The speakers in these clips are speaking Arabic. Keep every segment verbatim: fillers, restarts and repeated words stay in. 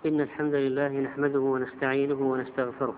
إن الحمد لله نحمده ونستعينه ونستغفره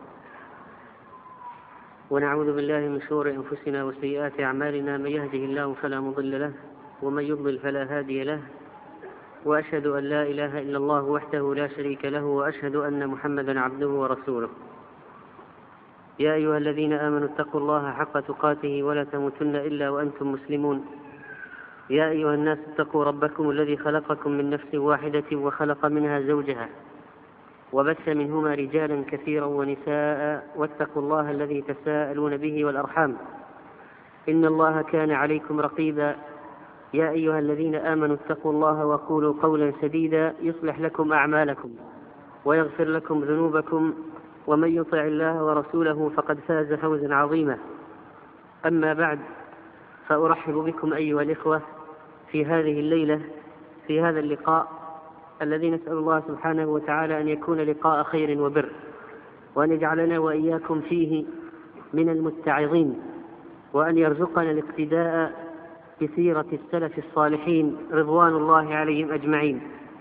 ونعوذ بالله من شرور أنفسنا وسيئات أعمالنا. من يهده الله فلا مضل له ومن يضلل فلا هادي له، وأشهد أن لا إله إلا الله وحده لا شريك له، وأشهد أن محمدا عبده ورسوله. يا أيها الذين آمنوا اتقوا الله حق تقاته ولا تموتن إلا وأنتم مسلمون. يا أيها الناس اتقوا ربكم الذي خلقكم من نفس واحدة وخلق منها زوجها وبث منهما رجالا كثيرا ونساء، واتقوا الله الذي تساءلون به والأرحام إن الله كان عليكم رقيبا. يا أيها الذين آمنوا اتقوا الله وقولوا قولا سديدا يصلح لكم أعمالكم ويغفر لكم ذنوبكم، ومن يطع الله ورسوله فقد فاز فوزا عظيما. أما بعد، فأرحب بكم أيها الإخوة في هذه الليلة، في هذا اللقاء الذي نسأل الله سبحانه وتعالى أن يكون لقاء خير وبر، وأن يجعلنا وإياكم فيه من المتعظين، وأن يرزقنا الاقتداء بسيرة السلف الصالحين رضوان الله عليهم أجمعين.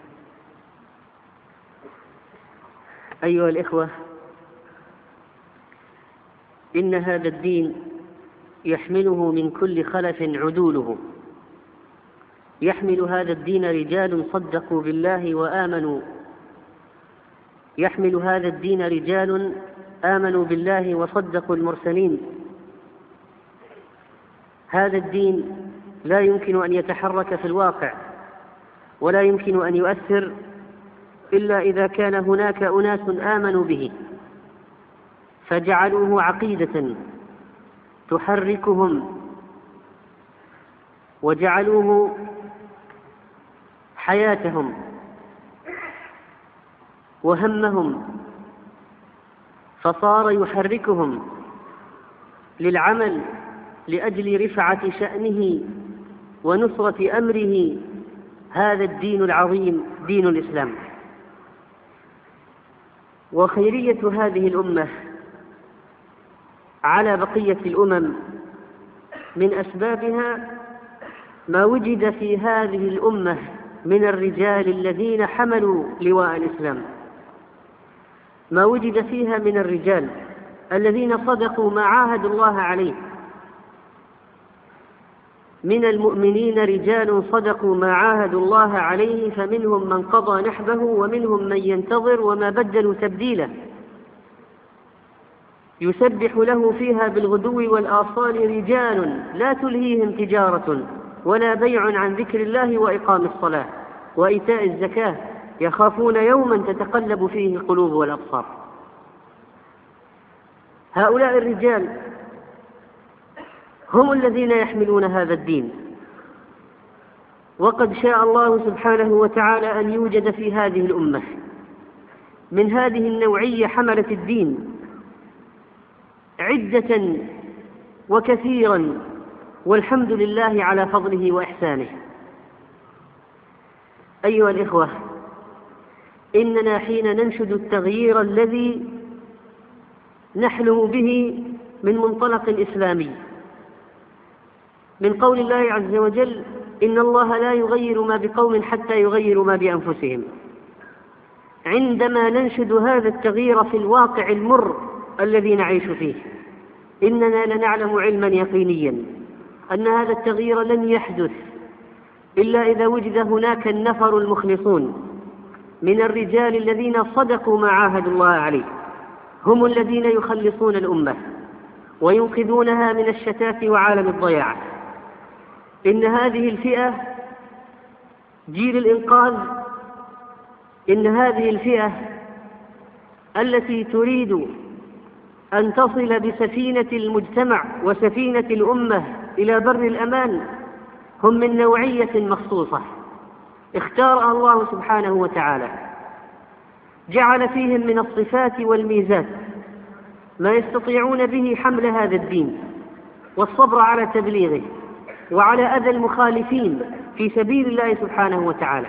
أيها الإخوة، إن هذا الدين يحمله من كل خلف عدوله. يحمل هذا الدين رجال صدقوا بالله وآمنوا يحمل هذا الدين رجال آمنوا بالله وصدقوا المرسلين. هذا الدين لا يمكن أن يتحرك في الواقع ولا يمكن أن يؤثر إلا إذا كان هناك أناس آمنوا به فجعلوه عقيدة تحركهم، وجعلوه حياتهم وهمهم، فصار يحركهم للعمل لأجل رفعة شأنه ونصرة أمره هذا الدين العظيم، دين الإسلام. وخيرية هذه الأمة على بقية الأمم من أسبابها ما وجد في هذه الأمة من الرجال الذين حملوا لواء الإسلام، ما وجد فيها من الرجال الذين صدقوا ما عاهدوا الله عليه. من المؤمنين رجال صدقوا ما عاهدوا الله عليه، فمنهم من قضى نحبه ومنهم من ينتظر وما بدلوا تبديلا، يسبح له فيها بالغدو والآصال رجال لا تلهيهم تجارة ولا بيع عن ذكر الله وإقام الصلاة وإيتاء الزكاة يخافون يوما تتقلب فيه القلوب والأبصار. هؤلاء الرجال هم الذين يحملون هذا الدين، وقد شاء الله سبحانه وتعالى أن يوجد في هذه الأمة من هذه النوعية حملة الدين عدة وكثيرا، والحمد لله على فضله وإحسانه. أيها الإخوة، إننا حين ننشد التغيير الذي نحلم به من منطلق إسلامي، من قول الله عز وجل: إن الله لا يغير ما بقوم حتى يغيروا ما بأنفسهم. عندما ننشد هذا التغيير في الواقع المر الذي نعيش فيه، إننا لنعلم علما يقينيا أن هذا التغيير لن يحدث إلا إذا وجد هناك النفر المخلصون من الرجال الذين صدقوا ما عاهدوا الله عليه، هم الذين يخلصون الأمة وينقذونها من الشتات وعالم الضياع. إن هذه الفئة جيل الإنقاذ، إن هذه الفئة التي تريد أن تصل بسفينة المجتمع وسفينة الأمة إلى بر الأمان، هم من نوعية مخصوصة اختارها الله سبحانه وتعالى، جعل فيهم من الصفات والميزات ما يستطيعون به حمل هذا الدين والصبر على تبليغه وعلى أذى المخالفين في سبيل الله سبحانه وتعالى.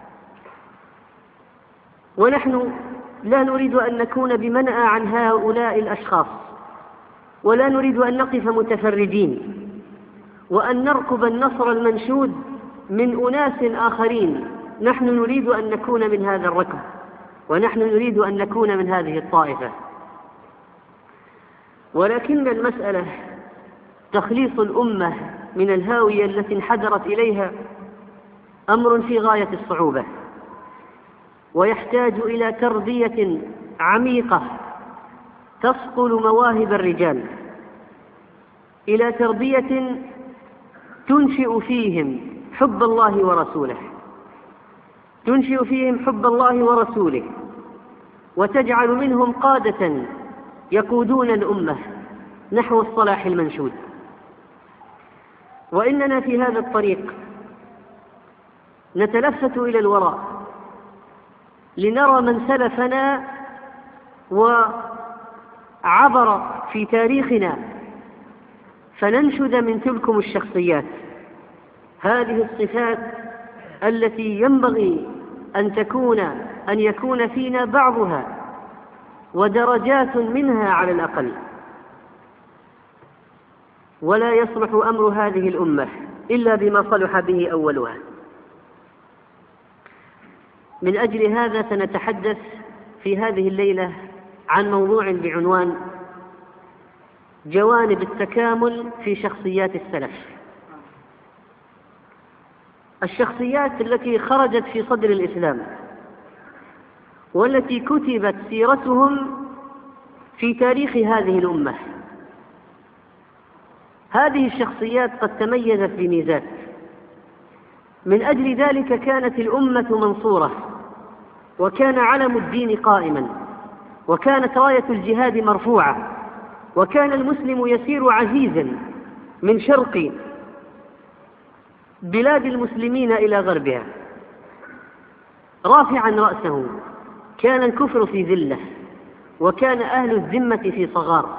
ونحن لا نريد أن نكون بمنأى عن هؤلاء الأشخاص، ولا نريد أن نقف متفرجين وأن نركب النصر المنشود من أناس آخرين. نحن نريد أن نكون من هذا الركب، ونحن نريد أن نكون من هذه الطائفة. ولكن المسألة تخليص الأمة من الهاوية التي انحدرت إليها أمر في غاية الصعوبة، ويحتاج إلى تربية عميقة تصقل مواهب الرجال، إلى تربية تنشئ فيهم حب الله ورسوله، تنشئ فيهم حب الله ورسوله وتجعل منهم قادة يقودون الأمة نحو الصلاح المنشود. وإننا في هذا الطريق نتلفت إلى الوراء لنرى من سلفنا وعبر في تاريخنا، فننشد من تلكم الشخصيات هذه الصفات التي ينبغي أن تكون أن يكون فينا بعضها ودرجات منها على الأقل. ولا يصلح أمر هذه الأمة إلا بما صلح به أولها. من أجل هذا سنتحدث في هذه الليلة عن موضوع بعنوان جوانب التكامل في شخصيات السلف، الشخصيات التي خرجت في صدر الإسلام والتي كتبت سيرتهم في تاريخ هذه الأمة. هذه الشخصيات قد تميزت بميزات، من أجل ذلك كانت الأمة منصورة، وكان علم الدين قائما، وكانت راية الجهاد مرفوعة، وكان المسلم يسير عزيزا من شرق بلاد المسلمين إلى غربها رافعا رأسه. كان الكفر في ذلة، وكان أهل الذمة في صغار،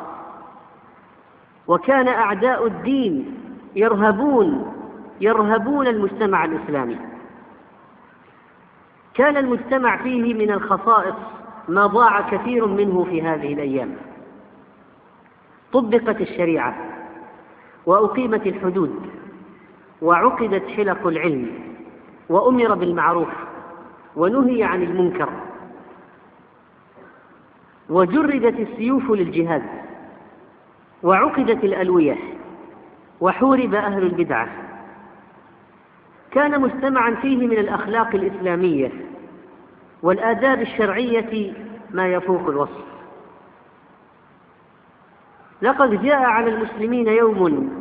وكان أعداء الدين يرهبون يرهبون المجتمع الإسلامي. كان المجتمع فيه من الخصائص ما ضاع كثير منه في هذه الأيام. طبقت الشريعة وأقيمت الحدود وعقدت حلق العلم وأمر بالمعروف ونهي عن المنكر وجردت السيوف للجهاد وعقدت الألوية وحورب أهل البدعة. كان مجتمعا فيه من الأخلاق الإسلامية والآداب الشرعية ما يفوق الوصف. لقد جاء على المسلمين يوم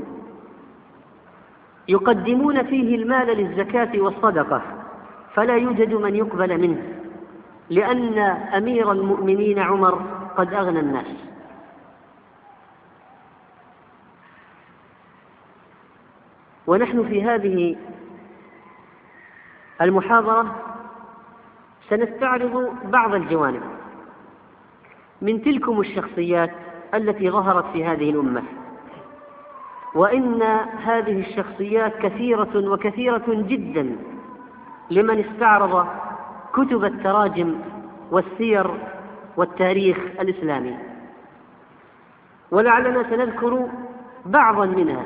يقدمون فيه المال للزكاة والصدقة فلا يوجد من يقبل منه، لأن أمير المؤمنين عمر قد أغنى الناس. ونحن في هذه المحاضرة سنستعرض بعض الجوانب من تلكم الشخصيات التي ظهرت في هذه الأمة. وإن هذه الشخصيات كثيرة وكثيرة جدا لمن استعرض كتب التراجم والسير والتاريخ الإسلامي، ولعلنا سنذكر بعضا منها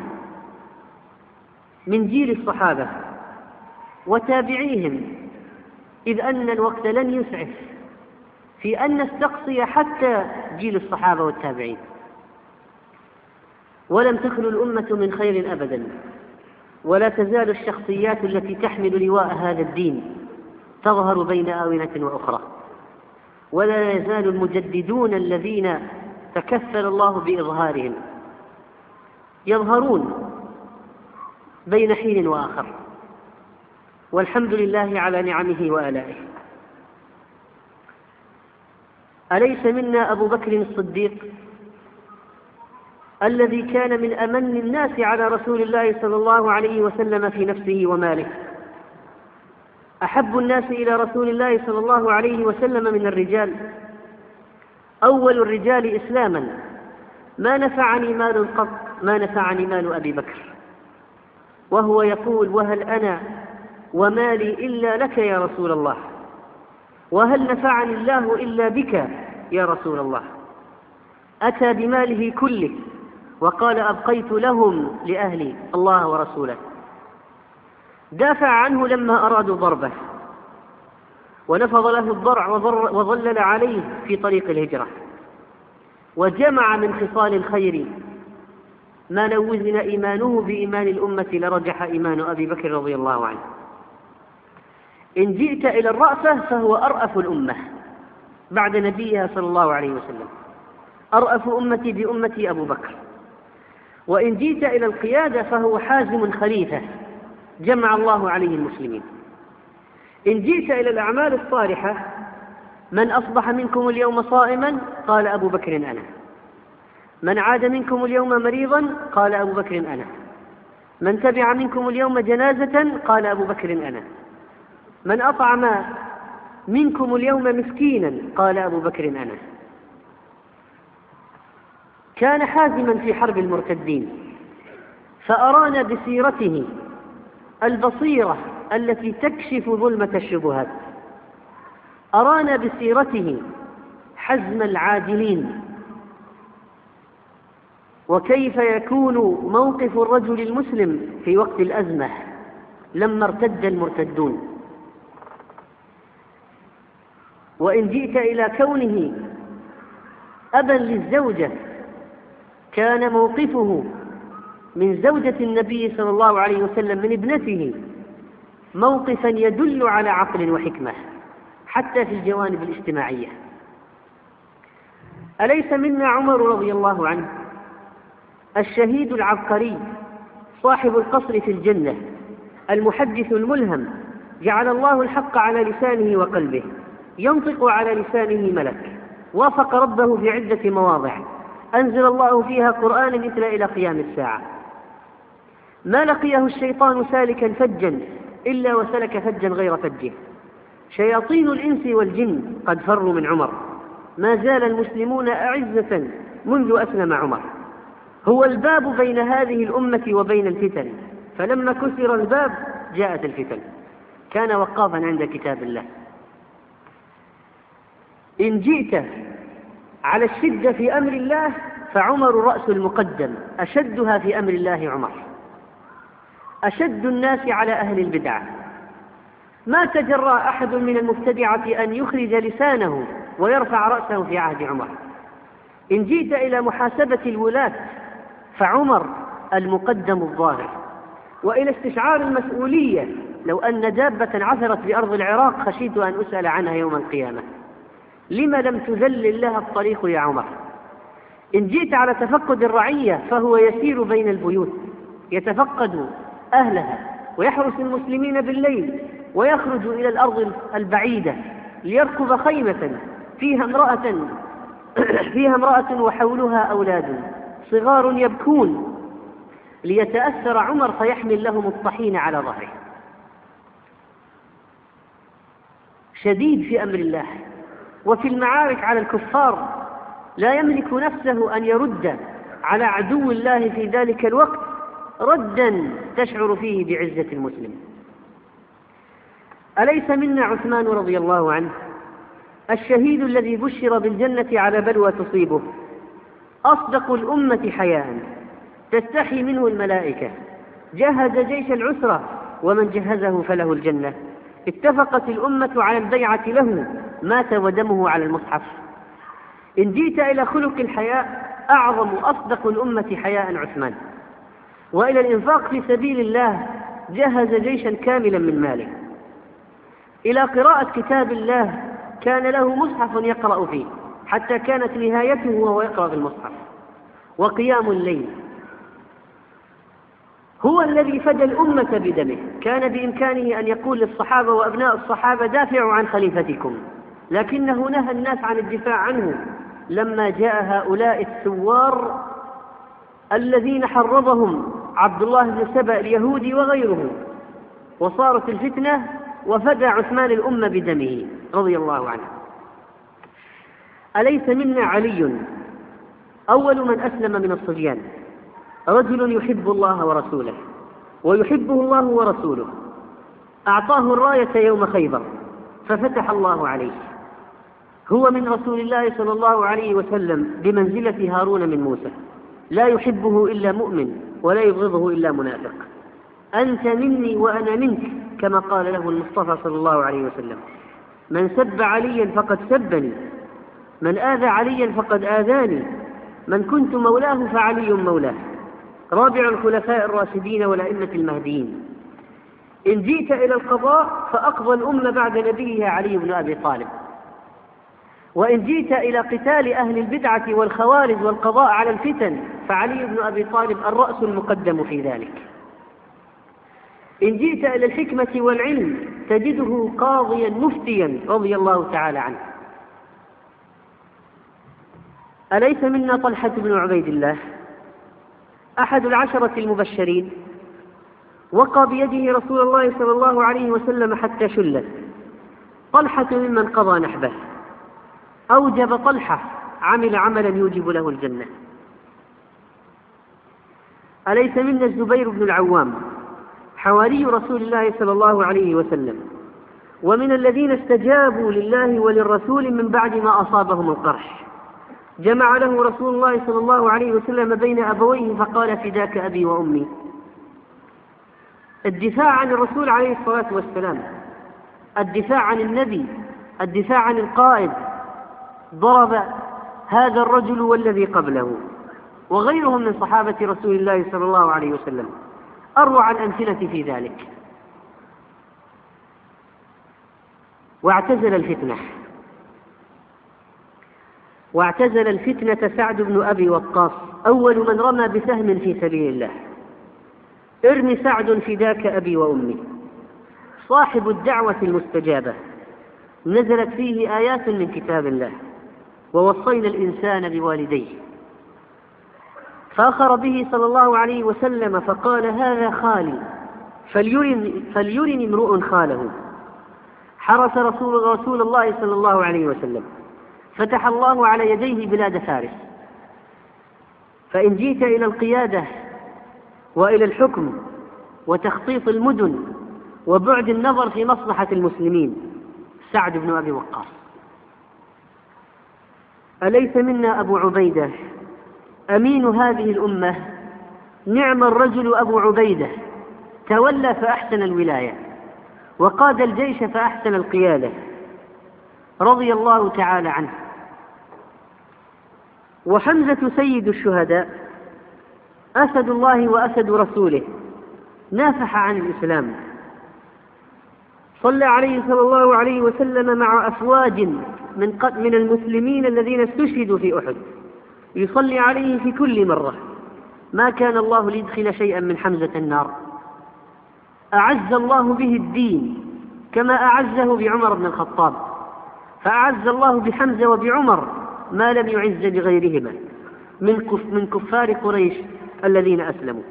من جيل الصحابة وتابعيهم، إذ أن الوقت لن يسعف في أن نستقصي حتى جيل الصحابة والتابعين. ولم تخلو الأمة من خير أبدا، ولا تزال الشخصيات التي تحمل لواء هذا الدين تظهر بين آونة وأخرى، ولا يزال المجددون الذين تكفل الله بإظهارهم يظهرون بين حين وآخر، والحمد لله على نعمه وآلائه. أليس منا أبو بكر الصديق الذي كان من أمن الناس على رسول الله صلى الله عليه وسلم في نفسه وماله، أحب الناس إلى رسول الله صلى الله عليه وسلم من الرجال، أول الرجال إسلاما، ما نفعني مال قط ما نفعني مال أبي بكر، وهو يقول: وهل أنا ومالي إلا لك يا رسول الله، وهل نفعني الله إلا بك يا رسول الله. أتى بماله كله وقال: أبقيت لهم لأهلي الله ورسوله. دافع عنه لما أرادوا ضربه، ونفض له الضرع وظلل عليه في طريق الهجرة، وجمع من خصال الخير ما لو وزن إيمانه بإيمان الأمة لرجح إيمان أبي بكر رضي الله عنه. إن جئت إلى الرأفة فهو أرأف الأمة بعد نبيها صلى الله عليه وسلم، أرأف أمتي بأمتي أبو بكر. وإن جئت إلى القيادة فهو حازم خليفة جمع الله عليه المسلمين. إن جئت إلى الأعمال الصالحة، من أصبح منكم اليوم صائما قال أبو بكر أنا، من عاد منكم اليوم مريضا قال أبو بكر أنا، من تبع منكم اليوم جنازة قال أبو بكر أنا، من أطعم منكم اليوم مسكينا قال أبو بكر أنا. كان حازما في حرب المرتدين، فأرانا بسيرته البصيرة التي تكشف ظلمة الشبهات، أرانا بسيرته حزم العادلين، وكيف يكون موقف الرجل المسلم في وقت الأزمة لما ارتد المرتدون. وإن جئت إلى كونه أبا للزوجة، كان موقفه من زوجة النبي صلى الله عليه وسلم من ابنته موقفا يدل على عقل وحكمة حتى في الجوانب الاجتماعية. أليس منا عمر رضي الله عنه الشهيد العبقري صاحب القصر في الجنة، المحدث الملهم، جعل الله الحق على لسانه وقلبه، ينطق على لسانه ملك، وافق ربه في عدة مواضع أنزل الله فيها قرآنا يتلى إلى قيام الساعة. ما لقيه الشيطان سالكا فجا إلا وسلك فجا غير فجه. شياطين الإنس والجن قد فروا من عمر، ما زال المسلمون أعزة منذ أسلم عمر. هو الباب بين هذه الأمة وبين الفتن، فلما كسر الباب جاءت الفتن. كان وقافا عند كتاب الله. إن جئت على الشدة في أمر الله فعمر رأس المقدم، أشدها في أمر الله عمر، أشد الناس على أهل البدع. ما تجرأ أحد من المبتدعة أن يخرج لسانه ويرفع رأسه في عهد عمر. إن جئت إلى محاسبة الولاة فعمر المقدم الظاهر، وإلى استشعار المسؤولية لو أن دابة عثرت بأرض العراق خشيت أن أسأل عنها يوم القيامة، لما لم تذلل لها الطريق يا عمر. إن جئت على تفقد الرعية فهو يسير بين البيوت يتفقد أهلها ويحرس المسلمين بالليل، ويخرج إلى الأرض البعيدة ليركب خيمة فيها امرأة فيها امرأة وحولها أولاد صغار يبكون ليتأثر عمر فيحمل لهم الطحين على ظهره. شديد في أمر الله، وفي المعارك على الكفار لا يملك نفسه أن يرد على عدو الله في ذلك الوقت ردا تشعر فيه بعزة المسلم. أليس منا عثمان رضي الله عنه الشهيد الذي بشر بالجنة على بلوى تصيبه، أصدق الأمة حياء تستحي منه الملائكة، جهز جيش العسرة ومن جهزه فله الجنة، اتفقت الأمة على البيعة له، مات ودمه على المصحف. إن جئت إلى خلق الحياء أعظم أصدق الأمة حياء عثمان. وإلى الإنفاق في سبيل الله جهز جيشا كاملا من ماله. إلى قراءة كتاب الله كان له مصحف يقرأ فيه حتى كانت نهايته وهو يقرأ بالمصحف. وقيام الليل. هو الذي فدى الأمة بدمه. كان بإمكانه أن يقول للصحابة وأبناء الصحابة دافعوا عن خليفتكم، لكنه نهى الناس عن الدفاع عنه لما جاء هؤلاء الثوار الذين حرضهم عبد الله بن سبأ اليهودي وغيره، وصارت الفتنة، وفدى عثمان الأمة بدمه رضي الله عنه. أليس منا علي أول من أسلم من الصبيان، رجل يحب الله ورسوله ويحبه الله ورسوله، أعطاه الراية يوم خيبر ففتح الله عليه. هو من رسول الله صلى الله عليه وسلم بمنزلة هارون من موسى، لا يحبه إلا مؤمن ولا يبغضه إلا منافق. أنت مني وأنا منك كما قال له المصطفى صلى الله عليه وسلم. من سب عليا فقد سبني، من آذى عليا فقد آذاني، من كنت مولاه فعلي مولاه. رابع الخلفاء الراشدين والأئمة المهديين. إن جئت إلى القضاء فأقضى الأمة بعد نبيها علي بن أبي طالب، وإن جئت إلى قتال أهل البدعة والخوارج والقضاء على الفتن فعلي بن أبي طالب الرأس المقدم في ذلك. إن جئت إلى الحكمة والعلم تجده قاضيا مفتيا رضي الله تعالى عنه. أليس منا طلحة بن عبيد الله أحد العشرة المبشرين؟ وقى بيده رسول الله صلى الله عليه وسلم حتى شلت. طلحة ممن قضى نحبه، أوجب طلحة، عمل عملا يوجب له الجنة. أليس منا الزبير بن العوام حواري رسول الله صلى الله عليه وسلم، ومن الذين استجابوا لله وللرسول من بعد ما أصابهم القرح؟ جمع له رسول الله صلى الله عليه وسلم بين أبويه فقال فداك أبي وأمي. الدفاع عن الرسول عليه الصلاة والسلام، الدفاع عن النبي، الدفاع عن القائد، ضرب هذا الرجل والذي قبله وغيرهم من صحابة رسول الله صلى الله عليه وسلم أروع الأمثلة في ذلك. واعتزل الفتنة واعتزل الفتنة سعد بن أبي وقاص، أول من رمى بسهم في سبيل الله. ارم سعد فداك أبي وأمي، صاحب الدعوة المستجابة، نزلت فيه آيات من كتاب الله، ووصينا الإنسان بوالديه. فأخر به صلى الله عليه وسلم فقال هذا خالي فليرن, فليرن امرؤ خاله. حرس رسول, رسول الله صلى الله عليه وسلم، فتح الله على يديه بلاد فارس. فإن جئت إلى القيادة وإلى الحكم وتخطيط المدن وبعد النظر في مصلحة المسلمين، سعد بن أبي وقاص. أليس منا أبو عبيدة أمين هذه الأمة؟ نعم الرجل أبو عبيدة، تولى فأحسن الولاية، وقاد الجيش فأحسن القيادة، رضي الله تعالى عنه. وحمزة سيد الشهداء، أسد الله وأسد رسوله، نافح عن الإسلام، صلى عليه صلى الله عليه وسلم مع أفواج من, من المسلمين الذين استشهدوا في أحد، يصلي عليه في كل مرة. ما كان الله ليدخل شيئا من حمزة النار. أعز الله به الدين كما أعزه بعمر بن الخطاب، فأعز الله بحمزة وبعمر ما لم يعز بغيرهما من, كف من كفار قريش الذين أسلموا.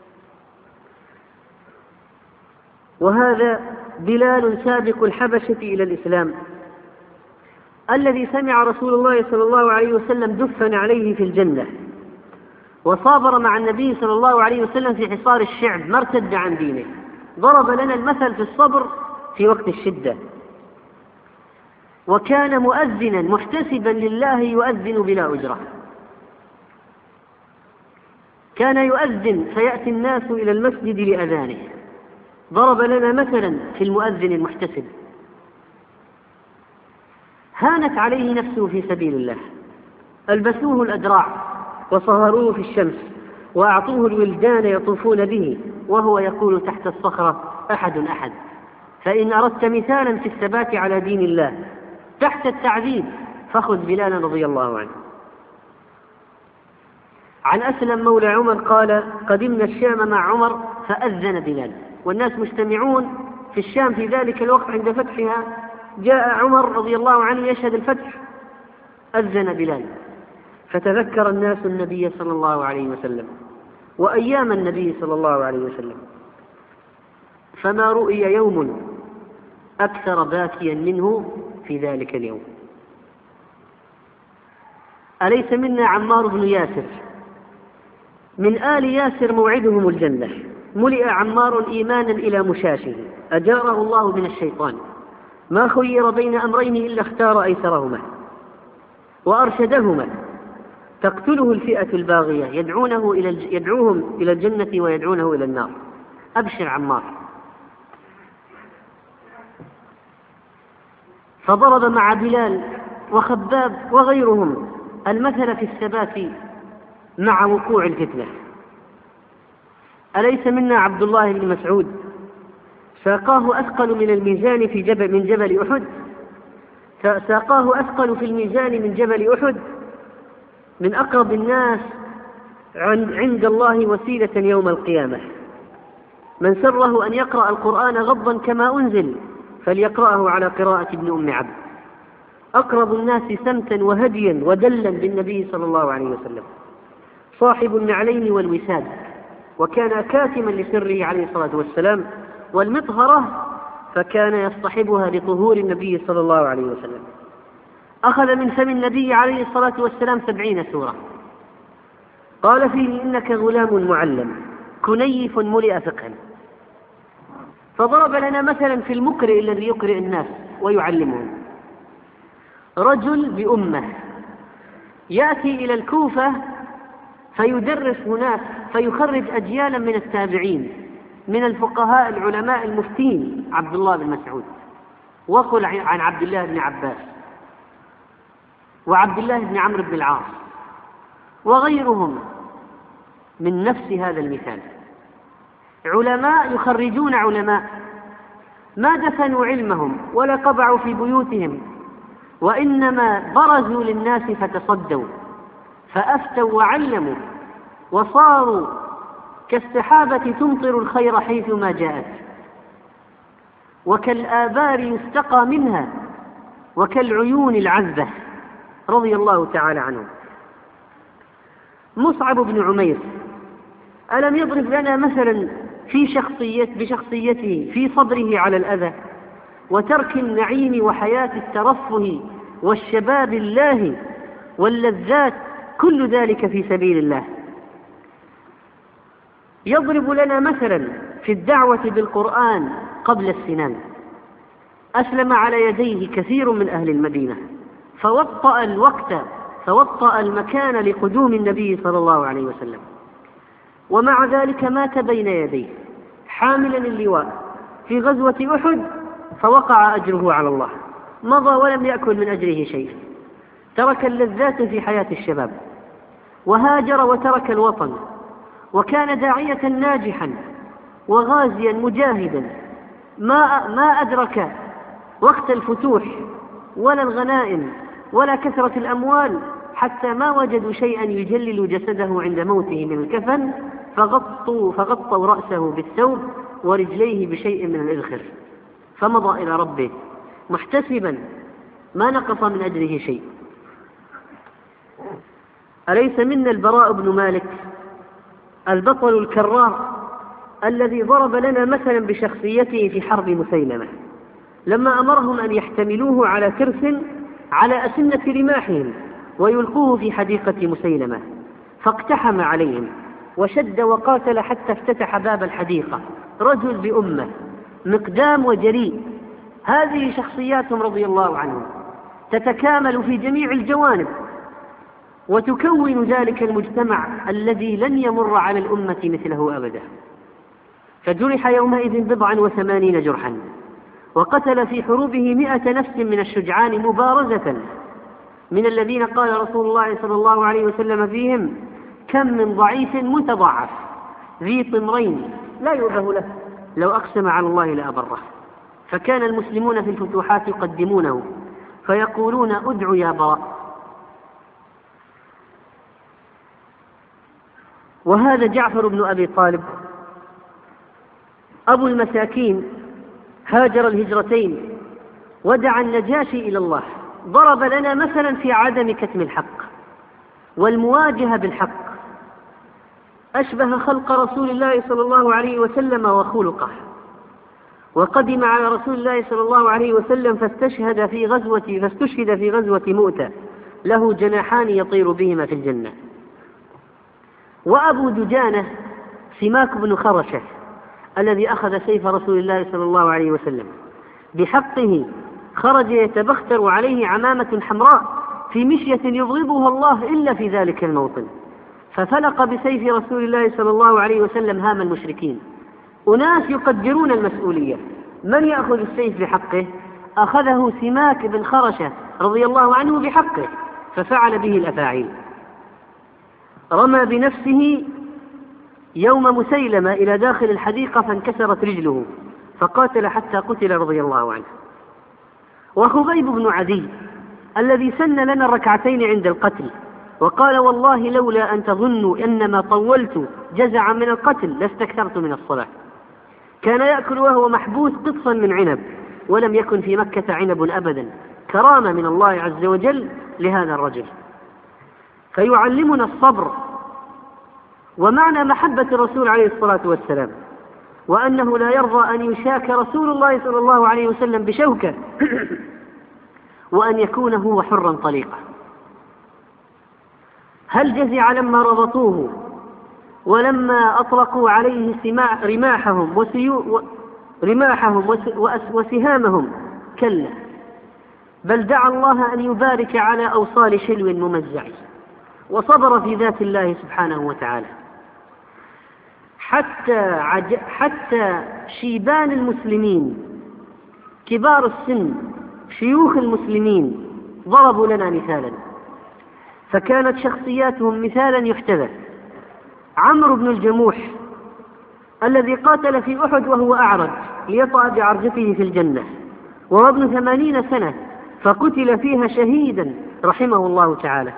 وهذا بلال سابق الحبشة إلى الإسلام، الذي سمع رسول الله صلى الله عليه وسلم دفن عليه في الجنة، وصابر مع النبي صلى الله عليه وسلم في حصار الشعب، ما ارتد عن دينه، ضرب لنا المثل في الصبر في وقت الشدة. وكان مؤذنا محتسبا لله يؤذن بلا أجرة، كان يؤذن فيأتي الناس إلى المسجد لأذانه، ضرب لنا مثلا في المؤذن المحتسب. هانت عليه نفسه في سبيل الله، ألبسوه الأدراع وصهروه في الشمس وأعطوه الولدان يطوفون به، وهو يقول تحت الصخرة أحد أحد. فإن أردت مثالا في الثبات على دين الله تحت التعذيب فخذ بلالا رضي الله عنه. عن أسلم مولى عمر قال قدمنا الشام مع عمر فأذن بلال، والناس مجتمعون في الشام في ذلك الوقت عند فتحها، جاء عمر رضي الله عنه يشهد الفتح، أذن بلال، فتذكر الناس النبي صلى الله عليه وسلم وأيام النبي صلى الله عليه وسلم، فما رؤي يوم أكثر باكيا منه في ذلك اليوم. أليس منا عمار بن ياسر؟ من آل ياسر موعدهم الجنة، ملئ عمار إيمانا إلى مشاشه، أجاره الله من الشيطان، ما خير بين أمرين إلا اختار أيسرهما وأرشدهما. تقتله الفئة الباغية، يدعونه إلى يدعوهم إلى الجنة ويدعونه إلى النار. أبشر عمار. فضرب مع بلال وخباب وغيرهم المثل في الثبات مع وقوع الفتنة. أليس منا عبد الله بن مسعود ساقاه أثقل من الميزان في جبل من جبل أحد، ساقاه أثقل في الميزان من جبل أحد، من أقرب الناس عند الله وسيلة يوم القيامة. من سره أن يقرأ القرآن غضا كما أنزل فليقرأه على قراءة ابن أم عبد، أقرب الناس سمتا وهديا ودلا بالنبي صلى الله عليه وسلم، صاحب النعلين والوساد، وكان كاتما لسره عليه الصلاة والسلام، والمطهرة فكان يصطحبها لطهور النبي صلى الله عليه وسلم. أخذ من فم النبي عليه الصلاة والسلام سبعين سورة، قال فيه: إنك غلام معلم كنيف ملئ فقها. فضرب لنا مثلا في المقرئ الذي يقرئ الناس ويعلمهم. رجل بأمة يأتي إلى الكوفة فيدرس هناك، فيخرج أجيالا من التابعين من الفقهاء العلماء المفتين، عبد الله بن مسعود، وقل عن عبد الله بن عباس وعبد الله بن عمرو بن العاص وغيرهم من نفس هذا المثال. علماء يخرجون علماء ما دفنوا علمهم ولا قبعوا في بيوتهم، وإنما برزوا للناس فتصدوا فأفتوا وعلموا، وصاروا كالسحابة تمطر الخير حيثما جاءت، وكالآبار يستقى منها، وكالعيون العذبة، رضي الله تعالى عنه. مصعب بن عمير ألم يضرب لنا مثلا في شخصية بشخصيته في صبره على الأذى وترك النعيم وحياة الترفه والشباب الله واللذات، كل ذلك في سبيل الله. يضرب لنا مثلا في الدعوة بالقرآن قبل السنان. أسلم على يديه كثير من أهل المدينة، فوطأ الوقت فوطأ المكان لقدوم النبي صلى الله عليه وسلم، ومع ذلك مات بين يديه حاملا اللواء في غزوة أحد، فوقع أجره على الله، مضى ولم يأكل من أجره شيء، ترك اللذات في حياة الشباب، وهاجر وترك الوطن، وكان داعية ناجحا وغازيا مجاهدا، ما ما أدرك وقت الفتوح ولا الغنائم ولا كثرة الأموال، حتى ما وجدوا شيئا يجلل جسده عند موته من الكفن، فغطوا, فغطوا رأسه بالثوب ورجليه بشيء من الإذخر، فمضى إلى ربه محتسبا ما نقص من أجره شيء. أليس منا البراء بن مالك البطل الكرار الذي ضرب لنا مثلا بشخصيته في حرب مسيلمة، لما أمرهم أن يحتملوه على ترس على أسنة رماحهم ويلقوه في حديقة مسيلمة، فاقتحم عليهم وشد وقاتل حتى افتتح باب الحديقة، رجل بأمة مقدام وجريء. هذه شخصياتهم رضي الله عنهم تتكامل في جميع الجوانب، وتكون ذلك المجتمع الذي لن يمر على الأمة مثله أبدا. فجرح يومئذ بضعا وثمانين جرحا، وقتل في حروبه مئة نفس من الشجعان مبارزة، من الذين قال رسول الله صلى الله عليه وسلم فيهم: كم من ضعيف متضعف ذي طمرين لا يؤبه له لو أقسم على الله لأبره. فكان المسلمون في الفتوحات يقدمونه فيقولون: ادعوا يا براء. وهذا جعفر بن أبي طالب أبو المساكين هاجر الهجرتين ودعا النجاشي إلى الله، ضرب لنا مثلا في عدم كتم الحق والمواجهة بالحق، أشبه خلق رسول الله صلى الله عليه وسلم وخلقه، وقدم على رسول الله صلى الله عليه وسلم فاستشهد في غزوة فاستشهد في غزوة مؤتة، له جناحان يطير بهما في الجنة. وأبو دجانة سماك بن خرشة الذي أخذ سيف رسول الله صلى الله عليه وسلم بحقه، خرج يتبختر عليه عمامة حمراء في مشية يبغضها الله إلا في ذلك الموطن، ففلق بسيف رسول الله صلى الله عليه وسلم هام المشركين. أناس يقدرون المسؤولية، من يأخذ السيف بحقه؟ أخذه سماك بن خرشة رضي الله عنه بحقه ففعل به الأفاعيل. رمى بنفسه يوم مسيلمة إلى داخل الحديقة فانكسرت رجله فقاتل حتى قتل رضي الله عنه. وخبيب بن عدي الذي سن لنا الركعتين عند القتل وقال والله لولا أن تظنوا أنما طولت جزعا من القتل لاستكثرت من الصلاة، كان يأكل وهو محبوس قطفا من عنب ولم يكن في مكة عنب أبدا، كرامة من الله عز وجل لهذا الرجل. فيعلمنا الصبر ومعنى محبة الرسول عليه الصلاة والسلام، وأنه لا يرضى أن يشاك رسول الله صلى الله عليه وسلم بشوكة وأن يكون هو حرا طليقا. هل جزع لما ربطوه ولما أطلقوا عليه سماع رماحهم, وسيو رماحهم وسهامهم؟ كلا، بل دعا الله أن يبارك على أوصال شلو ممزع، وصبر في ذات الله سبحانه وتعالى حتى, عج... حتى شيبان المسلمين كبار السن شيوخ المسلمين ضربوا لنا مثالا، فكانت شخصياتهم مثالا يحتذى. عمرو بن الجموح الذي قاتل في أحد وهو أعرج ليطأ بعرجته في الجنة وهو ابن ثمانين سنة فقتل فيها شهيدا رحمه الله تعالى.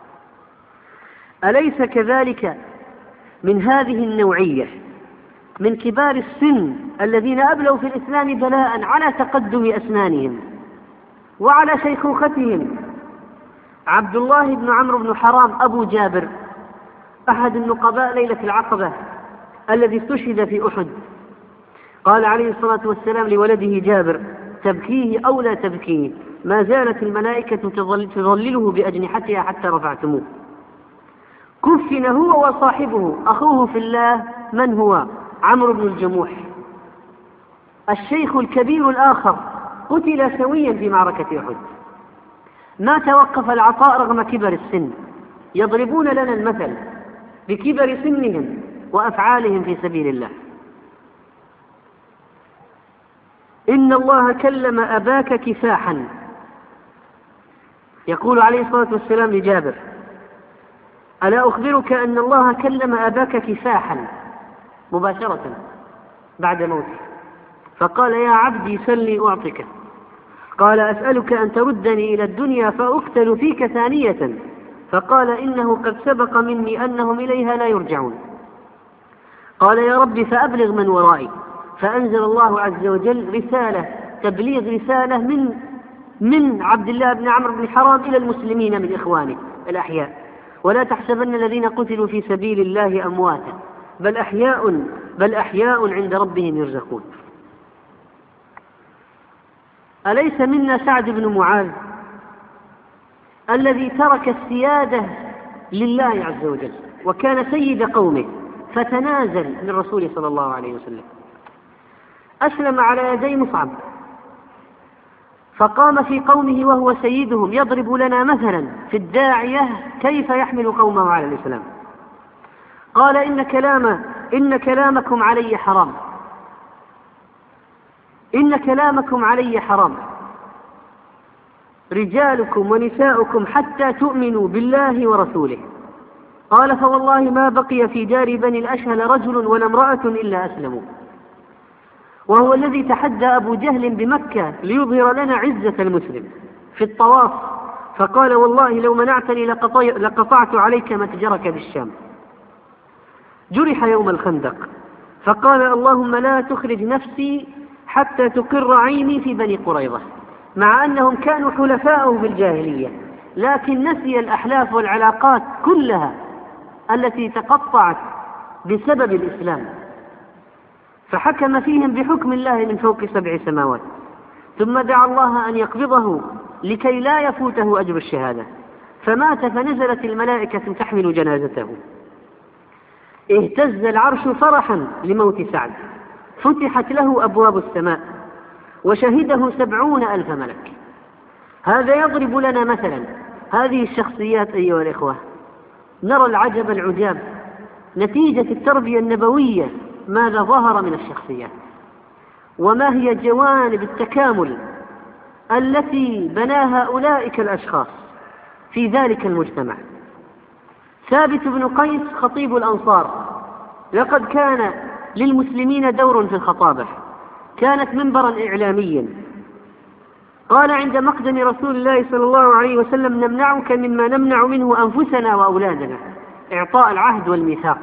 أليس كذلك من هذه النوعية من كبار السن الذين أبلوا في الإسلام بلاء على تقدم أسنانهم وعلى شيخوختهم؟ عبد الله بن عمرو بن حرام أبو جابر أحد النقباء ليلة العقبة الذي استشهد في أحد، قال عليه الصلاة والسلام لولده جابر: تبكيه أو لا تبكيه، ما زالت الملائكة تظلله بأجنحتها حتى رفعتموه. كفن هو وصاحبه أخوه في الله، من هو؟ عمرو بن الجموح. الشيخ الكبير الآخر قتل سويا في معركة أحد. ما توقف العطاء رغم كبر السن، يضربون لنا المثل بكبر سنهم وأفعالهم في سبيل الله. إن الله كلم أباك كفاحا، يقول عليه الصلاة والسلام لجابر: ألا أخبرك أن الله كلم أباك كفاحا مباشرة بعد موته؟ فقال: يا عبدي سلني أعطك. قال: أسألك أن تردني إلى الدنيا فأقتل فيك ثانية. فقال: إنه قد سبق مني أنهم إليها لا يرجعون. قال: يا رب فأبلغ من ورائي. فأنزل الله عز وجل رسالة، تبليغ رسالة من من عبد الله بن عمرو بن حرام إلى المسلمين من إخوانه الأحياء: ولا تحسبن الذين قتلوا في سبيل الله أمواتا بل أحياء بل أحياء عند ربهم يرزقون. أليس منا سعد بن معاذ الذي ترك السيادة لله عز وجل وكان سيد قومه فتنازل للرسول صلى الله عليه وسلم؟ أسلم على يدي مصعب فقام في قومه وهو سيدهم يضرب لنا مثلا في الداعية كيف يحمل قومه على الإسلام. قال: إن كلام إن كلامكم علي حرام إن كلامكم علي حرام رجالكم ونساؤكم حتى تؤمنوا بالله ورسوله. قال: فوالله ما بقي في دار بني الأشهل رجل ولا امرأة إلا أسلموا. وهو الذي تحدى أبو جهل بمكة ليظهر لنا عزة المسلم في الطواف، فقال: والله لو منعتني لقطعت عليك متجرك بالشام. جرح يوم الخندق فقال: اللهم لا تخرج نفسي حتى تقر عيني في بني قريظة، مع أنهم كانوا حلفاءه في الجاهلية، لكن نسي الأحلاف والعلاقات كلها التي تقطعت بسبب الإسلام، فحكم فيهم بحكم الله من فوق سبع سماوات، ثم دعا الله أن يقبضه لكي لا يفوته أجر الشهادة، فمات فنزلت الملائكة تحمل جنازته. اهتز العرش فرحا لموت سعد، فتحت له أبواب السماء وشهده سبعون ألف ملك. هذا يضرب لنا مثلا. هذه الشخصيات أيها الإخوة نرى العجب العجاب نتيجة التربية النبوية ماذا ظهر من الشخصيات، وما هي جوانب التكامل التي بناها أولئك الأشخاص في ذلك المجتمع. ثابت بن قيس خطيب الأنصار، لقد كان للمسلمين دور في الخطابة، كانت منبرا إعلاميا. قال عند مقدم رسول الله صلى الله عليه وسلم: نمنعك مما نمنع منه أنفسنا وأولادنا، إعطاء العهد والميثاق.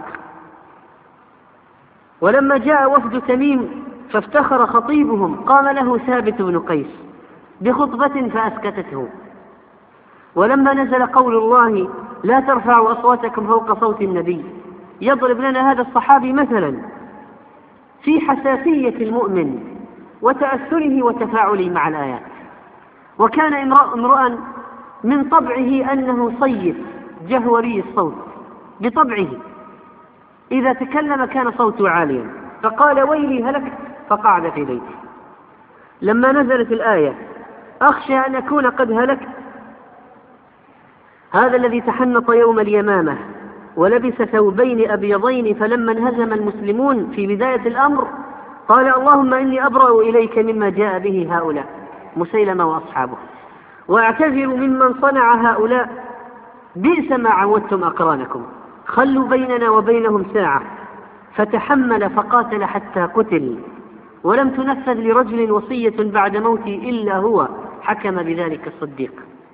ولما جاء وفد تميم فافتخر خطيبهم قام له ثابت بن قيس بخطبة فأسكتته. ولما نزل قول الله: لا ترفعوا أصواتكم فوق صوت النبي، يضرب لنا هذا الصحابي مثلا في حساسية المؤمن وتأثره وتفاعله مع الآيات. وكان امرؤا من طبعه أنه صيف جهوري الصوت بطبعه، إذا تكلم كان صوته عاليا، فقال: ويلي هلكت، فقعد في بيته. لما نزلت الآية: أخشى أن أكون قد هلكت، هذا الذي تحنط يوم اليمامة ولبس ثوبين أبيضين، فلما انهزم المسلمون في بداية الأمر قال: اللهم إني أبرأ إليك مما جاء به هؤلاء مسيلمة وأصحابه، وأعتذر ممن صنع هؤلاء، بئس ما عودتم أقرانكم، خلوا بيننا وبينهم ساعة. فتحمل فقاتل حتى قتل، ولم تنفذ لرجل وصية بعد موته إلا هو حكم بذلك الصديق.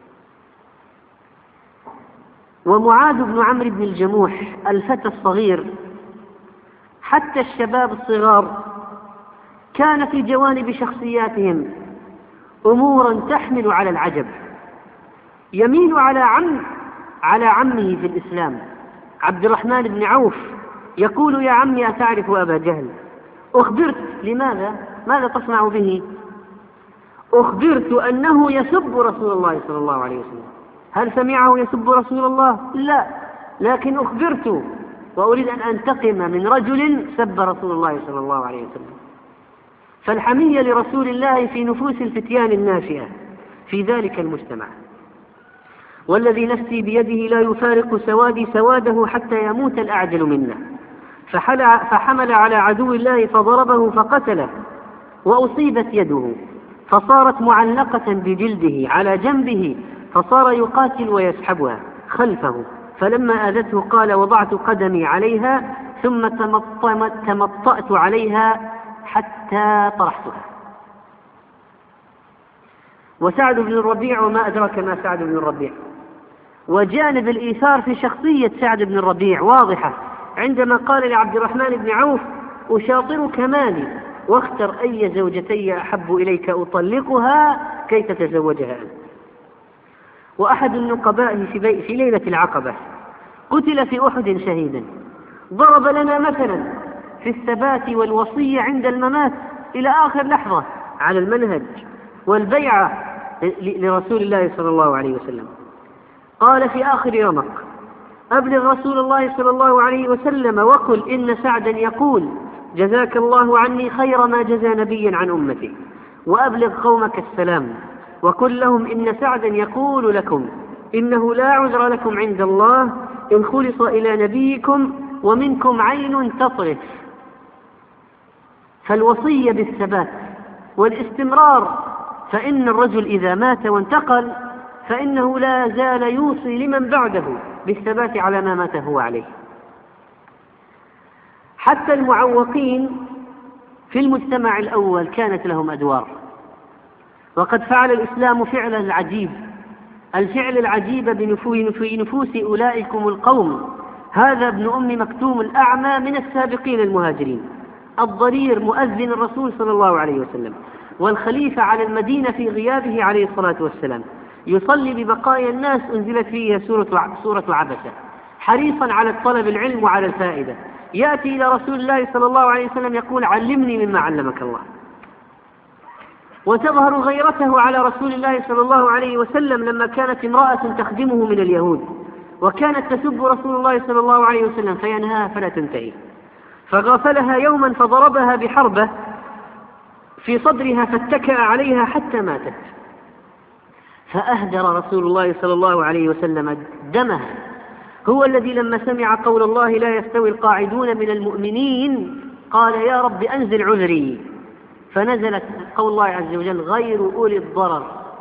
ومعاذ بن عمرو بن الجموح الفتى الصغير، حتى الشباب الصغار كان في جوانب شخصياتهم أمورا تحمل على العجب. يميل على عم على عمه في الإسلام عبد الرحمن بن عوف، يقول: يا عمي أتعرف أبا جهل؟ أخبرت. لماذا؟ ماذا تصنع به؟ أخبرت أنه يسب رسول الله صلى الله عليه وسلم. هل سمعه يسب رسول الله؟ لا، لكن أخبرت وأريد أن أنتقم من رجل سب رسول الله صلى الله عليه وسلم. فالحمية لرسول الله في نفوس الفتيان الناشئة في ذلك المجتمع. والذي نفسي بيده لا يفارق سوادي سواده حتى يموت الأعدل منا. فحمل على عدو الله فضربه فقتله، وأصيبت يده فصارت معلقة بجلده على جنبه، فصار يقاتل ويسحبها خلفه. فلما آذته قال: وضعت قدمي عليها ثم تمطأت عليها حتى طرحتها. وسعد بن الربيع، وما أدراك ما سعد بن الربيع. وجانب الإيثار في شخصية سعد بن الربيع واضحة عندما قال لعبد الرحمن بن عوف: أشاطرك مالي، واختر أي زوجتي أحب إليك أطلقها كي تتزوجها أنت. وأحد النقباء في, في ليلة العقبة قتل في أحد شهيدا، ضرب لنا مثلا في الثبات والوصية عند الممات إلى آخر لحظة على المنهج والبيعة لرسول الله صلى الله عليه وسلم. قال في آخر رمق: أبلغ رسول الله صلى الله عليه وسلم وقل إن سعدا يقول: جزاك الله عني خير ما جزى نبيا عن أمتي، وأبلغ قومك السلام، وقل لهم إن سعدا يقول لكم إنه لا عذر لكم عند الله إن خلص إلى نبيكم ومنكم عين تطرف. فالوصية بالثبات والاستمرار، فإن الرجل إذا مات وانتقل فإنه لا زال يوصي لمن بعده بالثبات على ما مات هو عليه. حتى المعوقين في المجتمع الأول كانت لهم أدوار، وقد فعل الإسلام فعلا العجيب، الفعل العجيب في نفوس أولئكم القوم. هذا ابن أم مكتوم الأعمى من السابقين المهاجرين، الضرير مؤذن الرسول صلى الله عليه وسلم والخليفة على المدينة في غيابه عليه الصلاة والسلام، يصلي ببقايا الناس أنزلت فيها سورة, سورة عبسة، حريصا على الطلب العلم وعلى الفائدة. يأتي إلى رسول الله صلى الله عليه وسلم يقول: علمني مما علمك الله. وتظهر غيرته على رسول الله صلى الله عليه وسلم لما كانت امرأة تخدمه من اليهود وكانت تسب رسول الله صلى الله عليه وسلم فينهاها فلا تنتهي، فغافلها يوما فضربها بحربة في صدرها فاتكأ عليها حتى ماتت، فأهدر رسول الله صلى الله عليه وسلم دمها. هو الذي لما سمع قول الله: لا يستوي القاعدون من المؤمنين، قال: يا رب أنزل عذري، فنزلت قول الله عز وجل: غير أولي الضرر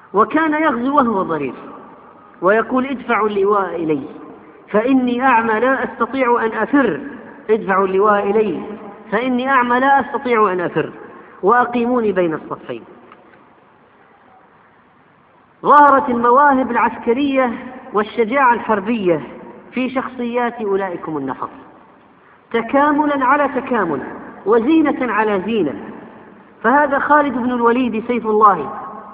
وكان يغزو وهو ضرير ويقول ادفعوا اللواء إلي فإني أعمى لا أستطيع أن أفر، ادفعوا اللواء إلي فإني أعمى لا أستطيع أن أفر، وأقيموني بين الصفين. ظهرت المواهب العسكرية والشجاعة الحربية في شخصيات أولئكم النفر، تكاملا على تكامل وزينة على زينة. فهذا خالد بن الوليد سيف الله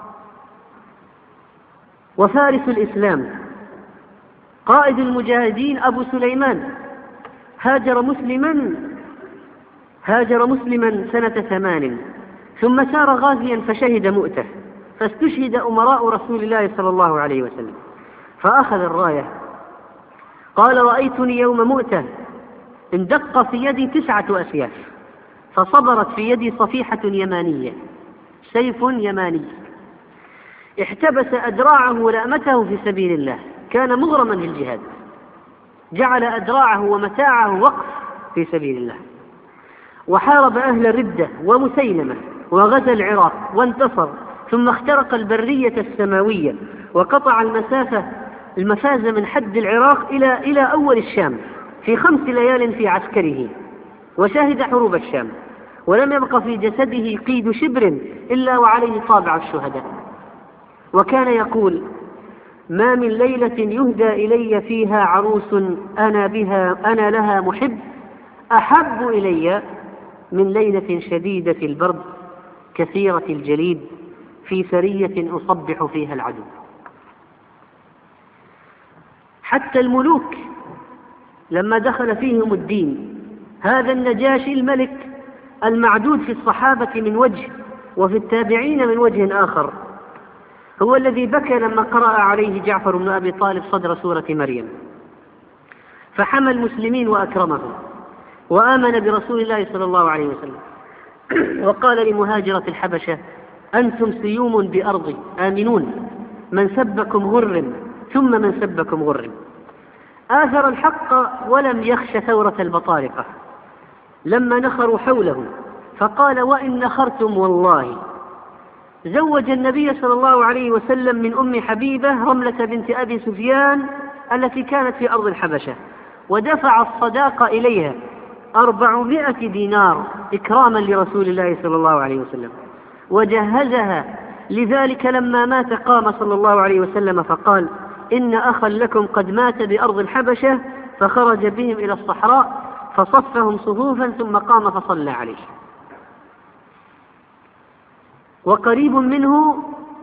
وفارس الإسلام قائد المجاهدين أبو سليمان، هاجر مسلما هاجر مسلما سنة ثمان، ثم سار غازيا فشهد مؤتة، فاستشهد أمراء رسول الله صلى الله عليه وسلم، فأخذ الراية قال رأيتني يوم مؤتة اندق في يدي تسعة أسياف، فصبرت في يدي صفيحة يمانية، سيف يماني، احتبس أدراعه ولأمته في سبيل الله، كان مغرما للجهاد، جعل أدراعه ومتاعه وقف في سبيل الله، وحارب أهل الردة ومسيلمة وغزا العراق وانتصر، ثم اخترق البرية السماوية وقطع المسافة المفاز من حد العراق إلى إلى أول الشام في خمس ليال في عسكره، وشهد حروب الشام، ولم يبق في جسده قيد شبر إلا وعليه طابع الشهداء. وكان يقول ما من ليلة يهدى إلي فيها عروس أنا بها أنا لها محب أحب إلي من ليلة شديدة البرد كثيرة الجليد في سرية أصبح فيها العدو. حتى الملوك لما دخل فيهم الدين، هذا النجاشي الملك المعدود في الصحابة من وجه وفي التابعين من وجه آخر، هو الذي بكى لما قرأ عليه جعفر بن أبي طالب صدر سورة مريم، فحمى المسلمين وأكرمهم وآمن برسول الله صلى الله عليه وسلم، وقال لمهاجرة الحبشة أنتم سيوم بأرضي آمنون، من سبكم غرم ثم من سبكم غرم. آثر الحق ولم يخش ثورة البطارقة لما نخروا حوله، فقال وإن نخرتم والله. زوج النبي صلى الله عليه وسلم من أم حبيبة رملة بنت أبي سفيان التي كانت في أرض الحبشة، ودفع الصداقة إليها أربعمائة دينار إكراما لرسول الله صلى الله عليه وسلم، وجهزها لذلك لما مات قام صلى الله عليه وسلم فقال إن أخا لكم قد مات بأرض الحبشة، فخرج بهم إلى الصحراء فصفهم صفوفا ثم قام فصلى عليه. وقريب منه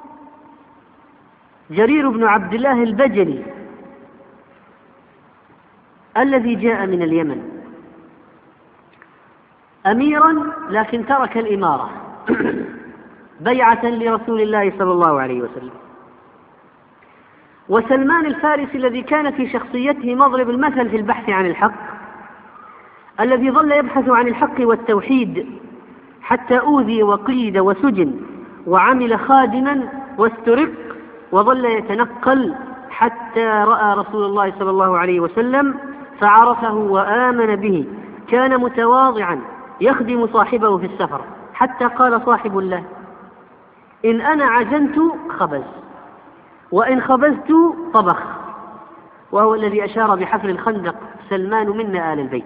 جرير بن عبد الله البجلي الذي جاء من اليمن أميرا لكن ترك الإمارة بيعة لرسول الله صلى الله عليه وسلم. وسلمان الفارسي الذي كان في شخصيته مضرب المثل في البحث عن الحق، الذي ظل يبحث عن الحق والتوحيد حتى أوذي وقيد وسجن، وعمل خادما واسترق، وظل يتنقل حتى رأى رسول الله صلى الله عليه وسلم فعرفه وآمن به. كان متواضعا يخدم صاحبه في السفر، حتى قال صاحب الله إن أنا عجنت خبز وإن خبزت طبخ، وهو الذي أشار بحفر الخندق سلمان منا آل البيت.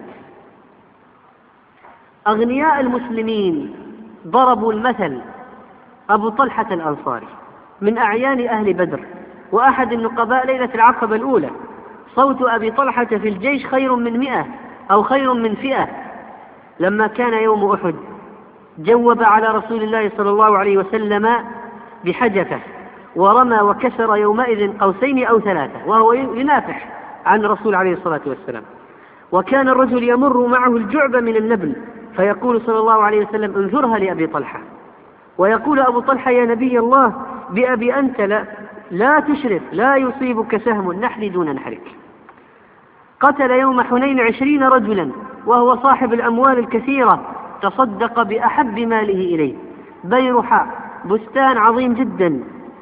أغنياء المسلمين ضربوا المثل أبو طلحة الأنصاري من أعيان أهل بدر وأحد النقباء ليلة العقبة الأولى، صوت أبي طلحة في الجيش خير من مئة أو خير من فئة. لما كان يوم أحد جوب على رسول الله صلى الله عليه وسلم بحجفه ورمى وكسر يومئذ قوسين أو ثلاثة، وهو ينافح عن الرسول عليه الصلاة والسلام. وكان الرجل يمر معه الجعبة من النبل فيقول صلى الله عليه وسلم انظرها لأبي طلحة، ويقول أبو طلحة يا نبي الله بأبي أنت لا, لا تشرف لا يصيبك سهم النحل دون نحرك. قتل يوم حنين عشرين رجلا وهو صاحب الأموال الكثيرة، تصدق بأحب ماله إليه بيرحاء، بستان عظيم جدا.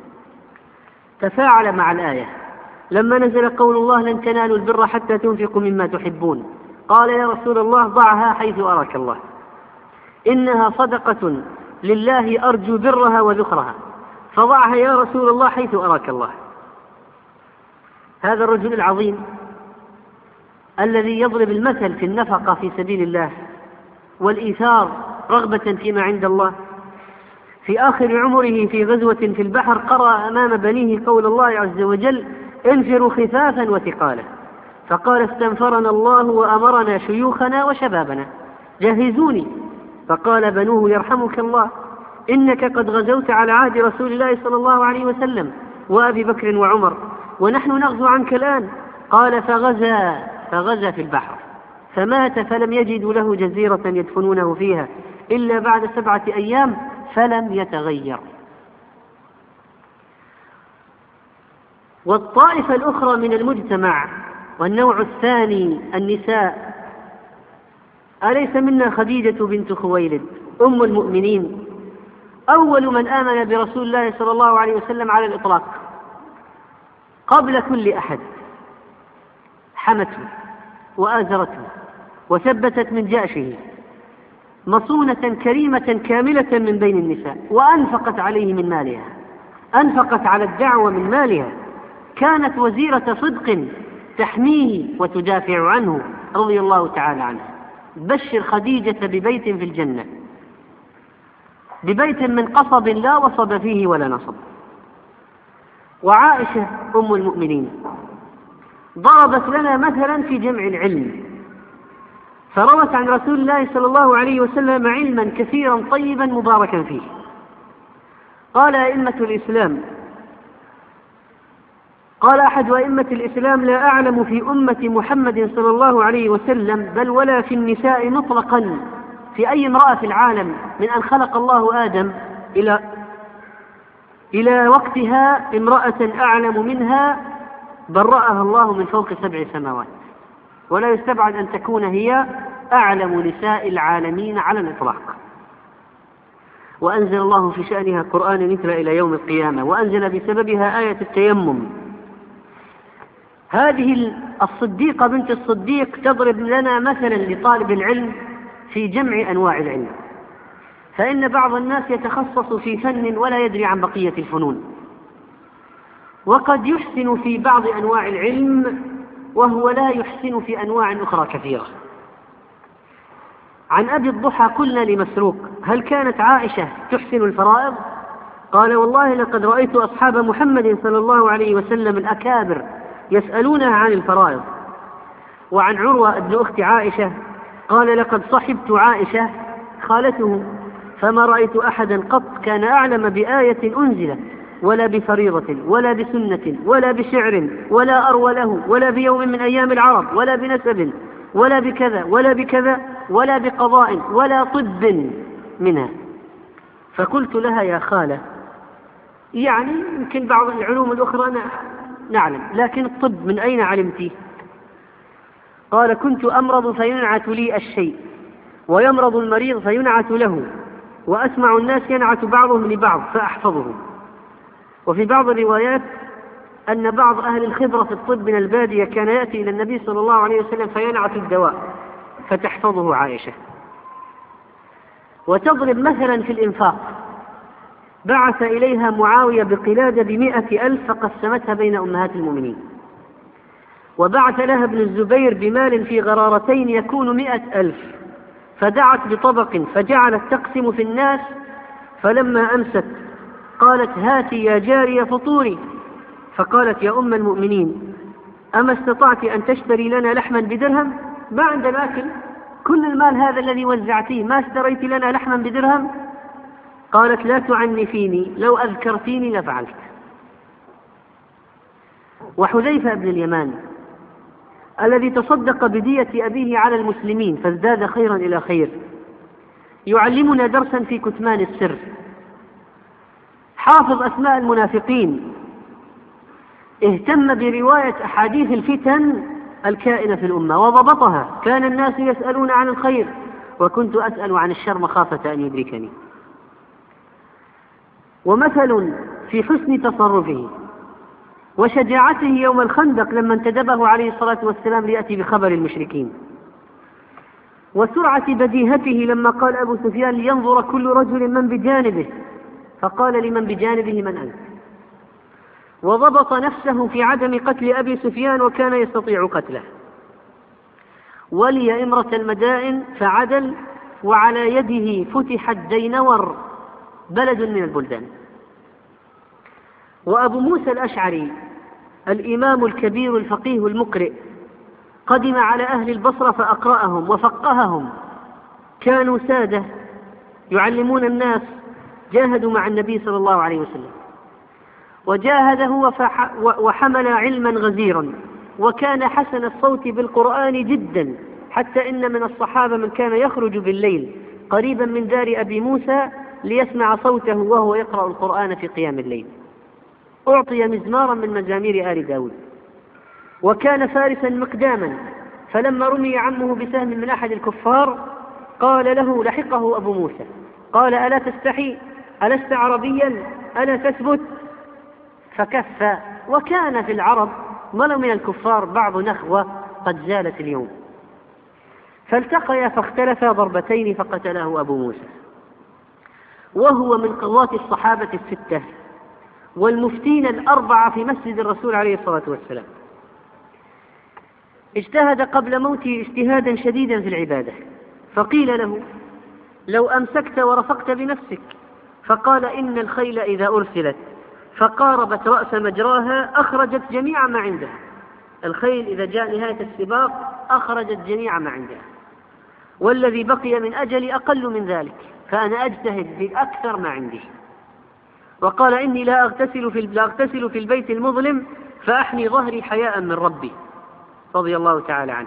تفاعل مع الآية لما نزل قول الله لن تنالوا البر حتى تنفقوا مما تحبون، قال يا رسول الله ضعها حيث أراك الله، إنها صدقة لله أرجو برها وذخرها، فضعها يا رسول الله حيث أراك الله. هذا الرجل العظيم الذي يضرب المثل في النفقة في سبيل الله والإيثار رغبة فيما عند الله، في آخر عمره في غزوة في البحر قرأ أمام بنيه قول الله عز وجل: انفروا خفافا وثقالا، فقال: استنفرنا الله وأمرنا شيوخنا وشبابنا جهزوني، فقال بنوه: يرحمك الله، إنك قد غزوت على عهد رسول الله صلى الله عليه وسلم وأبي بكر وعمر، ونحن نغزو عنك الآن. قال: فغزا فغزا في البحر فمات، فلم يجدوا له جزيرة يدفنونه فيها إلا بعد سبعة أيام فلم يتغير. والطائفة الأخرى من المجتمع والنوع الثاني النساء، أليس منا خديجة بنت خويلد أم المؤمنين أول من آمن برسول الله صلى الله عليه وسلم على الإطلاق قبل كل أحد، حمته وآزرته وثبتت من جأشه، مصونة كريمة كاملة من بين النساء، وأنفقت عليه من مالها، أنفقت على الدعوة من مالها، كانت وزيرة صدق تحميه وتدافع عنه رضي الله تعالى عنها. بشر خديجة ببيت في الجنة، ببيت من قصب لا وصب فيه ولا نصب. وعائشة أم المؤمنين ضربت لنا مثلا في جمع العلم، فروت عن رسول الله صلى الله عليه وسلم علما كثيرا طيبا مباركا فيه. قال أئمة الإسلام قال أحد أئمة الإسلام: لا أعلم في أمة محمد صلى الله عليه وسلم بل ولا في النساء مطلقا، في أي امرأة في العالم من أن خلق الله آدم إلى إلى وقتها امرأة أعلم منها برأها الله من فوق سبع سماوات، ولا يستبعد أن تكون هي أعلم نساء العالمين على الإطلاق. وأنزل الله في شأنها قرآن يتلى إلى يوم القيامة، وأنزل بسببها آية التيمم. هذه الصديقة بنت الصديق تضرب لنا مثلا لطالب العلم في جمع أنواع العلم، فإن بعض الناس يتخصص في فن ولا يدري عن بقية الفنون، وقد يحسن في بعض أنواع العلم وهو لا يحسن في أنواع أخرى كثيرة. عن أبي الضحى قلنا لمسروق: هل كانت عائشة تحسن الفرائض؟ قال: والله لقد رأيت أصحاب محمد صلى الله عليه وسلم الأكابر يسألونها عن الفرائض. وعن عروة ابن أخت عائشة قال: لقد صحبت عائشة خالته فما رأيت أحدا قط كان أعلم بآية أنزلت ولا بفريضة ولا بسنة ولا بشعر ولا أروى له ولا بيوم من أيام العرب ولا بنسب ولا بكذا ولا بكذا ولا بقضاء ولا طب منها. فقلت لها: يا خالة، يعني يمكن بعض العلوم الأخرى نعلم، لكن الطب من أين علمتي؟ قال: كنت أمرض فينعت لي الشيء، ويمرض المريض فينعت له، وأسمع الناس ينعت بعضهم لبعض فأحفظه. وفي بعض الروايات أن بعض أهل الخبرة في الطب من البادية كان يأتي إلى النبي صلى الله عليه وسلم فينعت الدواء فتحفظه عائشة. وتضرب مثلا في الإنفاق: بعث إليها معاوية بقلادة بمئة ألف فقسمتها بين أمهات المؤمنين، وبعث لها ابن الزبير بمال في غرارتين يكون مئة ألف، فدعت بطبق فجعلت تقسم في الناس، فلما أمست قالت: هاتي يا جارية فطوري، فقالت: يا أم المؤمنين، أما استطعت أن تشتري لنا لحما بدرهم؟ ما عندنا أكل، كل المال هذا الذي وزعتيه ما اشتريت لنا لحما بدرهم؟ قالت: لا تعنفيني، لو أذكرتيني لفعلت. وحذيفة بن اليمان الذي تصدق بدية أبيه على المسلمين فازداد خيرا إلى خير، يعلمنا درسا في كتمان السر. حافظ أسماء المنافقين، اهتم برواية أحاديث الفتن الكائنة في الأمة وضبطها. كان الناس يسألون عن الخير وكنت أسأل عن الشر مخافة أن يدركني. ومثل في حسن تصرفه وشجاعته يوم الخندق لما انتدبه عليه الصلاة والسلام ليأتي بخبر المشركين، وسرعة بديهته لما قال أبو سفيان: لينظر كل رجل من بجانبه، فقال لمن بجانبه: من أنت؟ وضبط نفسه في عدم قتل أبي سفيان وكان يستطيع قتله. ولي إمرة المدائن فعدل، وعلى يده فتحت دينور بلد من البلدان. وأبو موسى الأشعري الإمام الكبير الفقيه المقرئ قدم على أهل البصرة فأقرأهم وفقههم، كانوا سادة يعلمون الناس، جاهدوا مع النبي صلى الله عليه وسلم، وجاهد هو وحمل علما غزيرا، وكان حسن الصوت بالقرآن جدا، حتى إن من الصحابة من كان يخرج بالليل قريبا من دار أبي موسى ليسمع صوته وهو يقرأ القرآن في قيام الليل. أعطي مزمارا من مزامير آل داود، وكان فارسا مقداما، فلما رمي عمه بسهم من أحد الكفار قال له لحقه أبو موسى قال: ألا تستحي؟ ألست عربيا؟ ألا تثبت؟ فكف. وكان في العرب ولو من الكفار بعض نخوة قد زالت اليوم، فالتقيا فاختلفا ضربتين فقتله أبو موسى، وهو من قضاة الصحابة الستة والمفتين الأربعة في مسجد الرسول عليه الصلاة والسلام. اجتهد قبل موته اجتهادا شديدا في العبادة، فقيل له: لو أمسكت ورفقت بنفسك. فقال: إن الخيل إذا أرسلت فقاربت رأس مجراها أخرجت جميع ما عندها. الخيل إذا جاء نهاية السباق أخرجت جميع ما عندها، والذي بقي من أجل أقل من ذلك، فأنا أجتهد بأكثر ما عندي. وقال: إني لا أغتسل في, لا أغتسل في البيت المظلم فأحني ظهري حياء من ربي، رضي الله تعالى عنه.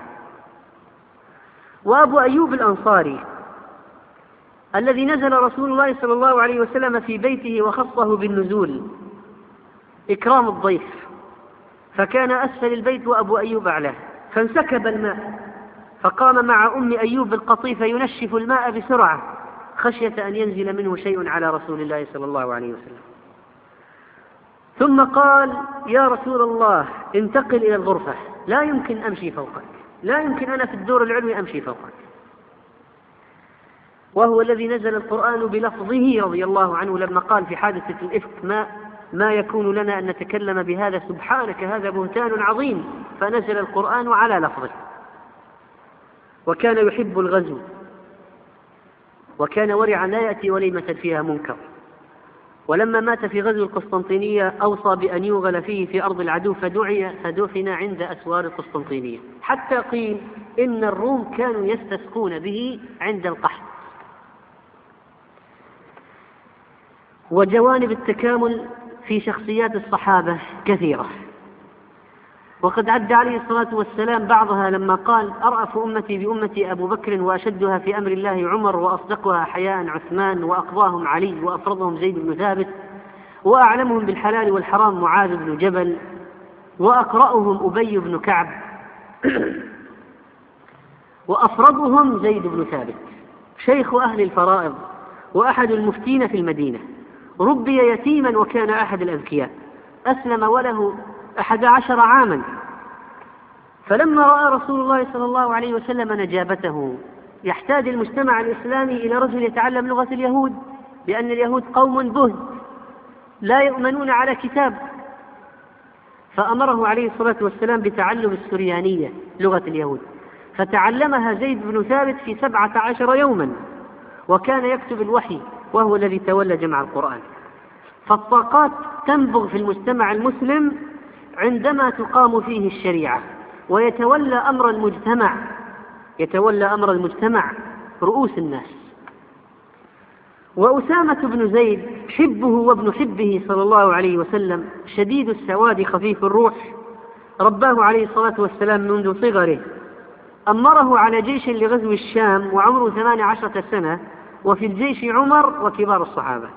وأبو أيوب الأنصاري الذي نزل رسول الله صلى الله عليه وسلم في بيته وخصه بالنزول إكرام الضيف، فكان أسفل البيت وأبو أيوب أعلاه، فانسكب الماء، فقام مع أم أيوب القطيفة ينشف الماء بسرعة خشية أن ينزل منه شيء على رسول الله صلى الله عليه وسلم. ثم قال: يا رسول الله انتقل إلى الغرفة، لا يمكن أمشي فوقك، لا يمكن أنا في الدور العلوي أمشي فوقك. وهو الذي نزل القرآن بلفظه رضي الله عنه لما قال في حادثة الإفك: ما, ما يكون لنا أن نتكلم بهذا، سبحانك هذا بهتان عظيم، فنزل القرآن على لفظه. وكان يحب الغزو، وكان ورعا لا يأتي وليمة فيها منكر. ولما مات في غزو القسطنطينية أوصى بأن يوغل فيه في أرض العدو، فدعي فدفن عند أسوار القسطنطينية، حتى قيل إن الروم كانوا يستسقون به عند القحط. وجوانب التكامل في شخصيات الصحابة كثيرة، وقد عد عليه الصلاة والسلام بعضها لما قال: أرأف أمتي بأمتي أبو بكر، وأشدها في أمر الله عمر، وأصدقها حياء عثمان، وأقضاهم علي، وأفرضهم زيد بن ثابت، وأعلمهم بالحلال والحرام معاذ بن جبل، وأقرأهم أبي بن كعب، وأفرضهم زيد بن ثابت، شيخ أهل الفرائض وأحد المفتين في المدينة، ربي يتيما وكان أحد الأذكياء، أسلم وله أحد عشر عاما. فلما رأى رسول الله صلى الله عليه وسلم نجابته، يحتاج المجتمع الإسلامي إلى رجل يتعلم لغة اليهود، لأن اليهود قوم بهت لا يؤمنون على كتاب، فأمره عليه الصلاة والسلام بتعلم السريانية لغة اليهود، فتعلمها زيد بن ثابت في سبعة عشر يوما، وكان يكتب الوحي وهو الذي تولى جمع القرآن. فالطاقات تنبغ في المجتمع المسلم عندما تقام فيه الشريعة، ويتولى أمر المجتمع يتولى أمر المجتمع رؤوس الناس. وأسامة بن زيد حبه وابن حبه صلى الله عليه وسلم، شديد السواد خفيف الروح، رباه عليه الصلاة والسلام منذ صغره، أمره على جيش لغزو الشام وعمره ثمان عشرة سنة، وفي الجيش عمر وكبار الصحابة.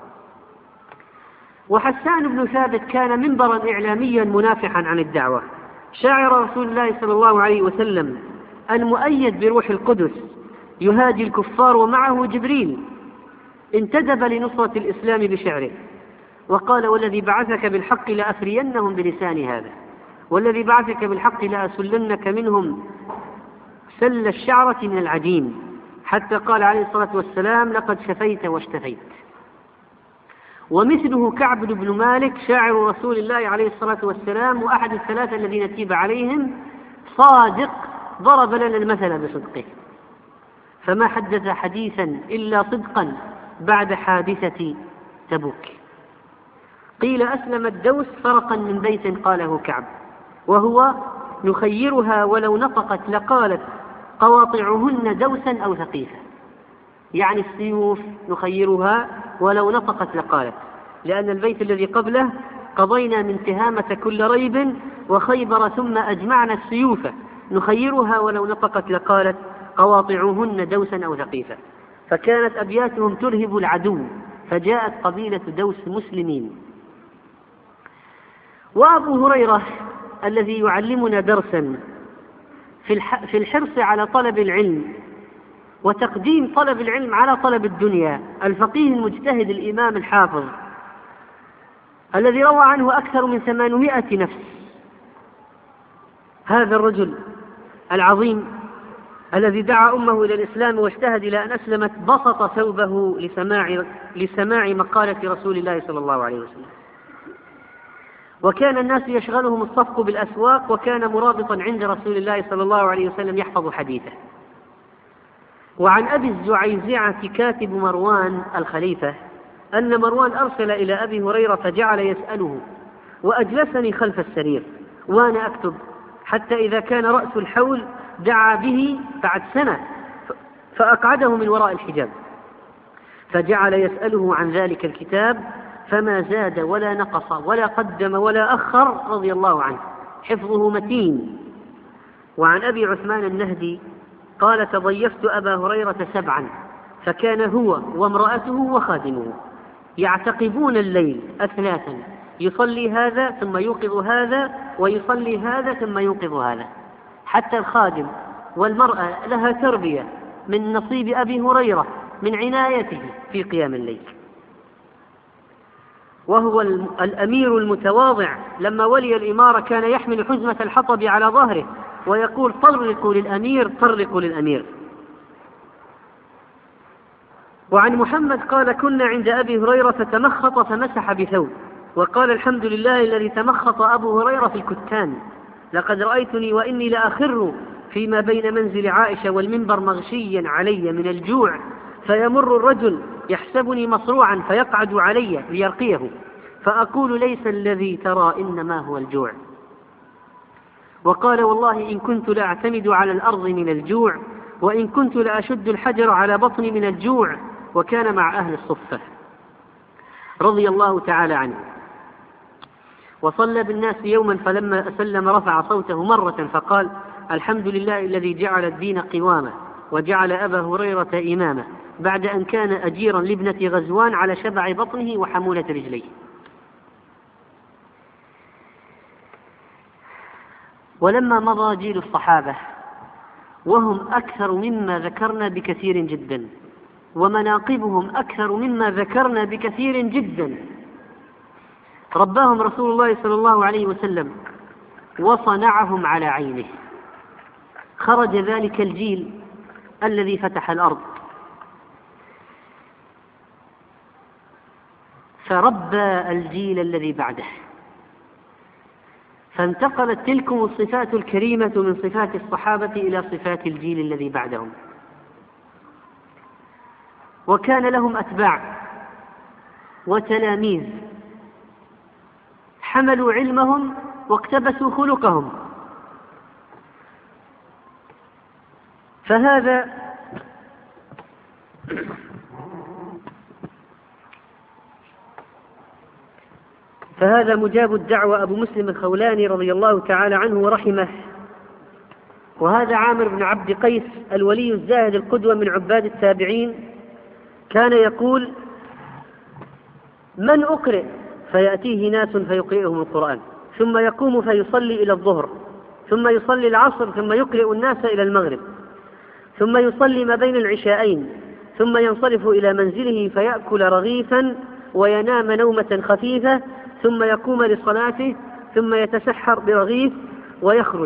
وحسان بن ثابت كان منبرا إعلاميا منافحا عن الدعوة، شاعر رسول الله صلى الله عليه وسلم المؤيد بروح القدس، يهاجي الكفار ومعه جبريل، انتدب لنصرة الإسلام بشعره، وقال: والذي بعثك بالحق لأفرينهم بلسان هذا، والذي بعثك بالحق لأسلنك منهم سل الشعرة من العجين، حتى قال عليه الصلاة والسلام: لقد شفيت واشتفيت. ومثله كعب بن مالك شاعر رسول الله عليه الصلاة والسلام وأحد الثلاثة الذين تيب عليهم، صادق ضرب لنا المثل بصدقه، فما حدث حديثا إلا صدقا بعد حادثة تبوك. قيل أسلم الدوس فرقا من بيت قاله كعب، وهو نخيرها ولو نطقت لقالت قواطعهن دوسا أو ثقيفة، يعني السيوف نخيرها ولو نطقت لقالت، لأن البيت الذي قبله قضينا من تهامة كل ريب وخيبر ثم أجمعنا السيوف نخيرها ولو نطقت لقالت قواطعهن دوسا أو ثقيفة، فكانت أبياتهم ترهب العدو، فجاءت قبيلة دوس مسلمين. وأبو هريرة الذي يعلمنا درسا في الحرص على طلب العلم وتقديم طلب العلم على طلب الدنيا، الفقيه المجتهد الإمام الحافظ الذي روى عنه أكثر من ثمانمائة نفس، هذا الرجل العظيم الذي دعا أمه إلى الإسلام واجتهد إلى أن أسلمت بسط ثوبه لسماع, لسماع مقالة رسول الله صلى الله عليه وسلم، وكان الناس يشغلهم الصفق بالأسواق، وكان مرابطا عند رسول الله صلى الله عليه وسلم يحفظ حديثه. وعن أبي الزعيزعة كاتب مروان الخليفة أن مروان أرسل إلى أبي هريرة فجعل يسأله، وأجلسني خلف السرير وأنا أكتب، حتى إذا كان رأس الحول دعا به بعد سنة فأقعده من وراء الحجاب، فجعل يسأله عن ذلك الكتاب، فما زاد ولا نقص ولا قدم ولا أخر رضي الله عنه، حفظه متين. وعن أبي عثمان النهدي قال تضيفت أبا هريرة سبعا، فكان هو وامرأته وخادمه يعتقبون الليل أثلاثا، يصلي هذا ثم يوقظ هذا ويصلي هذا ثم يوقظ هذا، حتى الخادم والمرأة لها تربية من نصيب أبي هريرة من عنايته في قيام الليل. وهو الأمير المتواضع لما ولي الإمارة كان يحمل حزمة الحطب على ظهره ويقول طرقوا للأمير طرقوا للأمير. وعن محمد قال كنا عند أبي هريرة فتمخط فمسح بثوب، وقال الحمد لله الذي تمخط أبو هريرة في الكتان، لقد رأيتني وإني لأخر فيما بين منزل عائشة والمنبر مغشيا علي من الجوع، فيمر الرجل يحسبني مصروعا فيقعد علي ليرقيه، فأقول ليس الذي ترى إنما هو الجوع. وقال والله إن كنت لأعتمد على الأرض من الجوع، وإن كنت لأشد الحجر على بطني من الجوع. وكان مع أهل الصفة رضي الله تعالى عنه. وصلى بالناس يوما فلما أسلم رفع صوته مرة فقال الحمد لله الذي جعل الدين قواما وجعل أبا هريرة إماما، بعد أن كان أجيرا لابنة غزوان على شبع بطنه وحمولة رجليه. ولما مضى جيل الصحابة وهم أكثر مما ذكرنا بكثير جدا، ومناقبهم أكثر مما ذكرنا بكثير جدا، رباهم رسول الله صلى الله عليه وسلم وصنعهم على عينه. خرج ذلك الجيل الذي فتح الأرض فربى الجيل الذي بعده، فانتقلت تلكم الصفات الكريمة من صفات الصحابة إلى صفات الجيل الذي بعدهم. وكان لهم أتباع وتلاميذ حملوا علمهم واقتبسوا خلقهم، فهذا فهذا مجاب الدعوة أبو مسلم الخولاني رضي الله تعالى عنه ورحمه. وهذا عامر بن عبد قيس الولي الزاهد القدوة من عباد التابعين، كان يقول من أقرئ؟ فيأتيه ناس فيقرئهم القرآن، ثم يقوم فيصلي إلى الظهر، ثم يصلي العصر، ثم يقرئ الناس إلى المغرب، ثم يصلي ما بين العشاءين، ثم ينصرف إلى منزله فيأكل رغيفا وينام نومة خفيفة، ثم يقوم لصلاته، ثم يتسحر برغيف ويخرج.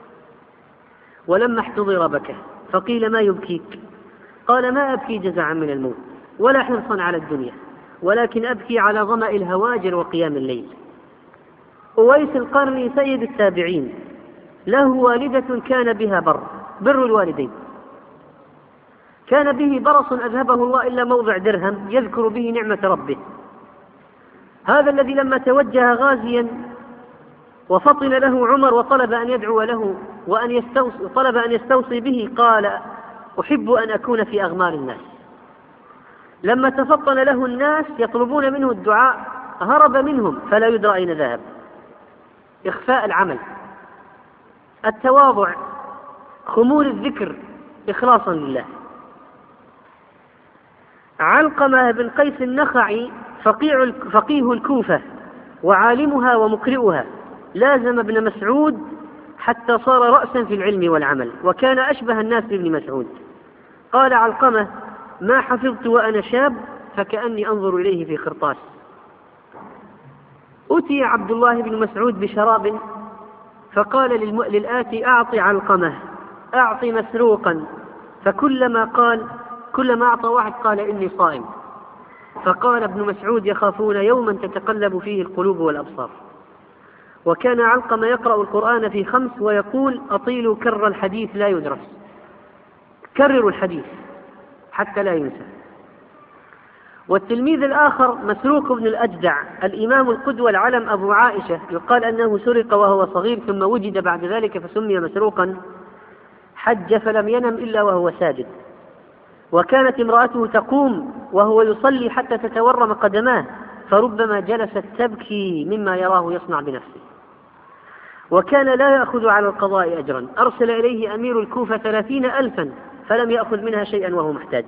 ولما احتضر بكى، فقيل ما يبكيك؟ قال ما أبكي جزعا من الموت ولا حرصا على الدنيا، ولكن أبكي على ظمأ الهواجر وقيام الليل. أويس القرني سيد التابعين، له والدة كان بها بر بر الوالدين، كان به برص أذهبه الله إلا موضع درهم يذكر به نعمة ربه. هذا الذي لما توجه غازيا وفطن له عمر وطلب أن يدعو له وأن يستوصي طلب أن يستوصي به قال: أحب أن أكون في أغمار الناس. لما تفطن له الناس يطلبون منه الدعاء هرب منهم فلا يدرى أين ذهب. إخفاء العمل، التواضع، خمول الذكر، إخلاصا لله. علقمة بن قيس النخعي فقيه الكوفة وعالمها ومقرئها، لازم ابن مسعود حتى صار رأسا في العلم والعمل، وكان أشبه الناس بابن مسعود. قال علقمة: ما حفظت وأنا شاب فكأني أنظر إليه في خرطاس. أتي عبد الله بن مسعود بشراب فقال للآتي: أعطي علقمة، أعطي مسروقا، فكلما قال كلما أعطى واحد قال: إني صائم. فقال ابن مسعود: يخافون يوما تتقلب فيه القلوب والأبصار. وكان علقمة يقرأ القرآن في خمس ويقول: أطيلوا كر الحديث لا يدرس، كرروا الحديث حتى لا ينسى. والتلميذ الآخر مسروق بن الأجدع، الإمام القدوة العلم أبو عائشة، يقال أنه سرق وهو صغير ثم وجد بعد ذلك فسمي مسروقا. حج فلم ينم إلا وهو ساجد، وكانت امرأته تقوم وهو يصلي حتى تتورم قدماه، فربما جلست تبكي مما يراه يصنع بنفسه. وكان لا يأخذ على القضاء أجرا، أرسل إليه أمير الكوفة ثلاثين ألفا فلم يأخذ منها شيئا وهو محتاج.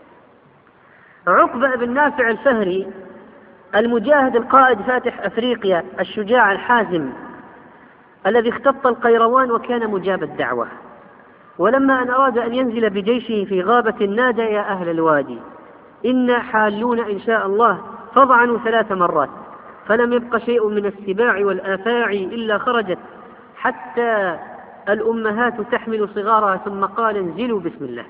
عقبة بن نافع الفهري، المجاهد القائد فاتح أفريقيا الشجاع الحازم الذي اختط القيروان وكان مجاب الدعوة، ولما أن أراد أن ينزل بجيشه في غابة نادى: يا أهل الوادي إنا حالون إن شاء الله، فضعنوا ثلاث مرات فلم يبق شيء من السباع والآفاعي إلا خرجت حتى الأمهات تحمل صغارها، ثم قال: انزلوا بسم الله.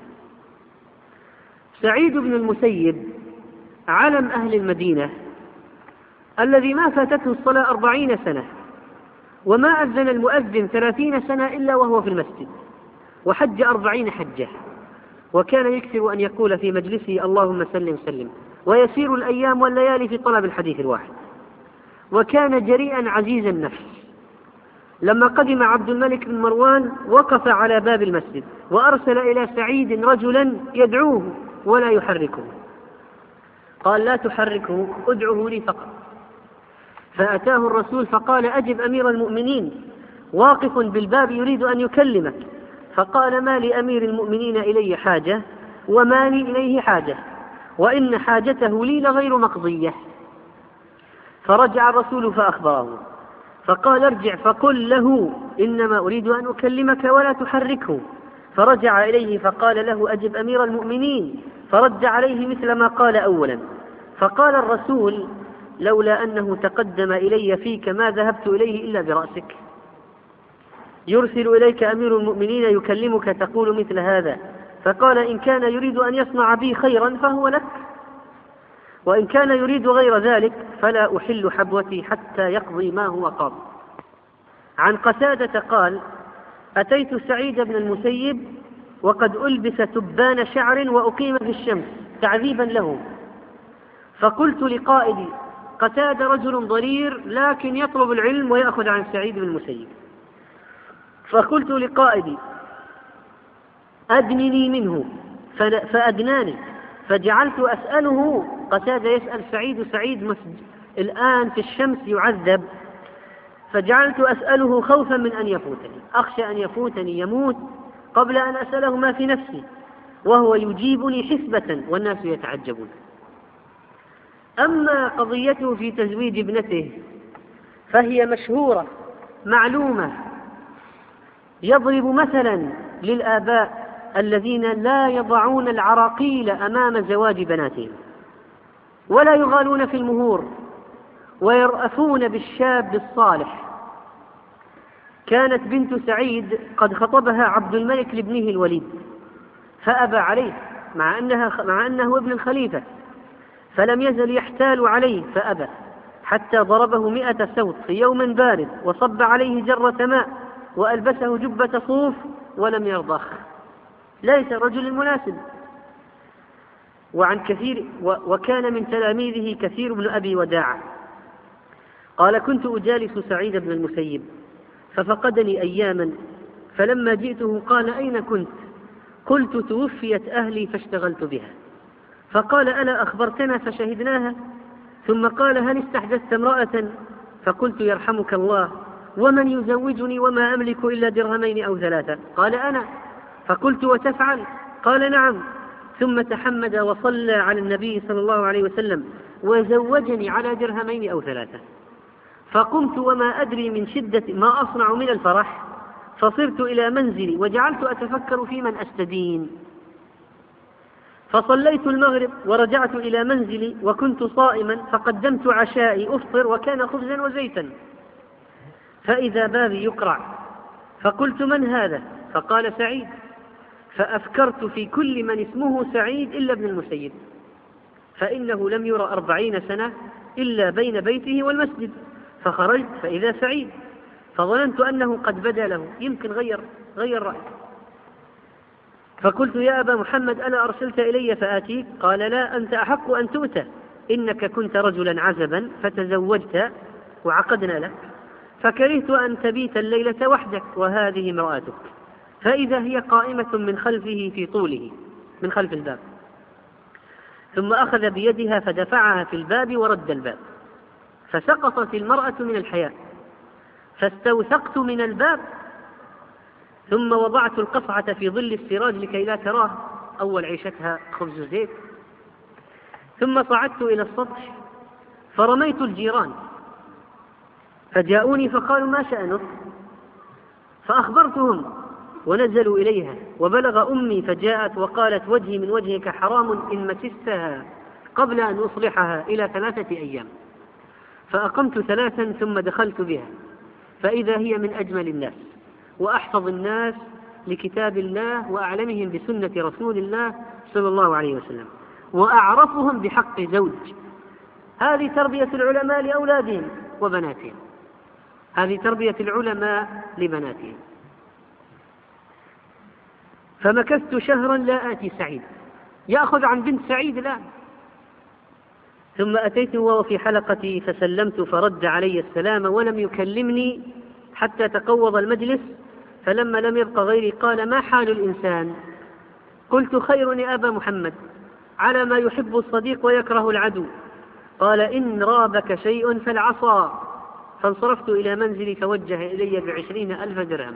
سعيد بن المسيب علم أهل المدينة الذي ما فاتته الصلاة أربعين سنة، وما أذن المؤذن ثلاثين سنة إلا وهو في المسجد، وحج أربعين حجة، وكان يكثر أن يقول في مجلسه: اللهم سلم سلم، ويسير الأيام والليالي في طلب الحديث الواحد. وكان جريئا عزيز النفس. لما قدم عبد الملك بن مروان وقف على باب المسجد وأرسل إلى سعيد رجلا يدعوه ولا يحركه، قال: لا تحركه، ادعه لي فقط. فأتاه الرسول فقال: أجب أمير المؤمنين، واقف بالباب يريد أن يكلمك. فقال: ما لأمير المؤمنين إلي حاجة وما لي إليه حاجة، وإن حاجته لي لغير مقضية. فرجع الرسول فأخبره، فقال: ارجع فقل له إنما أريد أن أكلمك ولا تحركه. فرجع إليه فقال له: أجب أمير المؤمنين. فرد عليه مثل ما قال أولا. فقال الرسول: لولا أنه تقدم إلي فيك ما ذهبت إليه إلا برأسك. يرسل إليك أمير المؤمنين يكلمك تقول مثل هذا. فقال: إن كان يريد أن يصنع بي خيرا فهو لك، وإن كان يريد غير ذلك فلا أحل حبوتي حتى يقضي ما هو قاض. عن قتادة قال: أتيت سعيد بن المسيب وقد ألبس تبان شعر وأقيم في الشمس تعذيبا له، فقلت لقائدي: قتادة رجل ضرير لكن يطلب العلم ويأخذ عن سعيد بن المسيب. فقلت لقائدي: أدنني منه، فأدناني، فجعلت أسأله. قتادة يسأل سعيد، سعيد الآن في الشمس يعذب، فجعلت أسأله خوفا من أن يفوتني، أخشى أن يفوتني يموت قبل أن أسأله ما في نفسي، وهو يجيبني حسبة والناس يتعجبون. أما قضيته في تزويج ابنته فهي مشهورة معلومة. يضرب مثلا للآباء الذين لا يضعون العراقيل أمام زواج بناتهم، ولا يغالون في المهور، ويرأفون بالشاب الصالح. كانت بنت سعيد قد خطبها عبد الملك لابنه الوليد، فأبى عليه مع أنها مع أنه ابن الخليفة، فلم يزل يحتال عليه فأبى، حتى ضربه مئة سوط في يوم بارد، وصب عليه جرة ماء، وألبسه جبة صوف، ولم يرضخ. ليس رجل مناسب. وعن كثير وكان من تلاميذه كثير بن أبي وداعة قال: كنت أجالس سعيد بن المسيب ففقدني أياما، فلما جئته قال: أين كنت؟ قلت: توفيت أهلي فاشتغلت بها. فقال: ألا أخبرتنا فشهدناها؟ ثم قال: هل استحدثت امرأة؟ فقلت: يرحمك الله، ومن يزوجني وما أملك إلا درهمين أو ثلاثة؟ قال: أنا. فقلت: وتفعل؟ قال: نعم. ثم تحمد وصلى على النبي صلى الله عليه وسلم وزوجني على درهمين أو ثلاثة. فقمت وما أدري من شدة ما أصنع من الفرح، فصرت إلى منزلي وجعلت أتفكر في من أستدين. فصليت المغرب ورجعت إلى منزلي وكنت صائما، فقدمت عشائي أفطر، وكان خبزا وزيتا، فإذا بابي يقرع، فقلت: من هذا؟ فقال: سعيد. فأفكرت في كل من اسمه سعيد إلا ابن المسيب، فإنه لم يرى أربعين سنة إلا بين بيته والمسجد. فخرجت فإذا سعيد، فظننت أنه قد بدا له، يمكن غير غير رأي. فقلت: يا أبا محمد، ألا أرسلت إلي فآتيك؟ قال: لا، أنت أحق أن تؤتى، إنك كنت رجلا عزبا فتزوجت وعقدنا لك، فكرهت أن تبيت الليلة وحدك وهذه امرأتك. فإذا هي قائمة من خلفه في طوله من خلف الباب، ثم أخذ بيدها فدفعها في الباب ورد الباب، فسقطت المرأة من الحياء، فاستوثقت من الباب، ثم وضعت القصعة في ظل السراج لكي لا تراه، أول عيشتها خبز زيت. ثم صعدت إلى السطح فرميت الجيران، فجاءوني فقالوا: ما شأنك؟ فأخبرتهم ونزلوا إليها، وبلغ أمي فجاءت وقالت: وجهي من وجهك حرام إن مسستها قبل أن أصلحها إلى ثلاثة أيام. فأقمت ثلاثا ثم دخلت بها، فإذا هي من أجمل الناس وأحفظ الناس لكتاب الله وأعلمهم بسنة رسول الله صلى الله عليه وسلم، وأعرفهم بحق زوج. هذه تربية العلماء لأولادهم وبناتهم، هذه تربية العلماء لبناتهم. فمكثت شهرا لا آتي سعيد، يأخذ عن بنت سعيد الآن. ثم أتيته وهو في حلقتي فسلمت، فرد علي السلام ولم يكلمني حتى تقوض المجلس، فلما لم يبق غيري قال: ما حال الإنسان؟ قلت: خير يا أبا محمد، على ما يحب الصديق ويكره العدو. قال: إن رابك شيء فالعصا. فانصرفت إلى منزلي فوجه إلي بعشرين ألف درهم.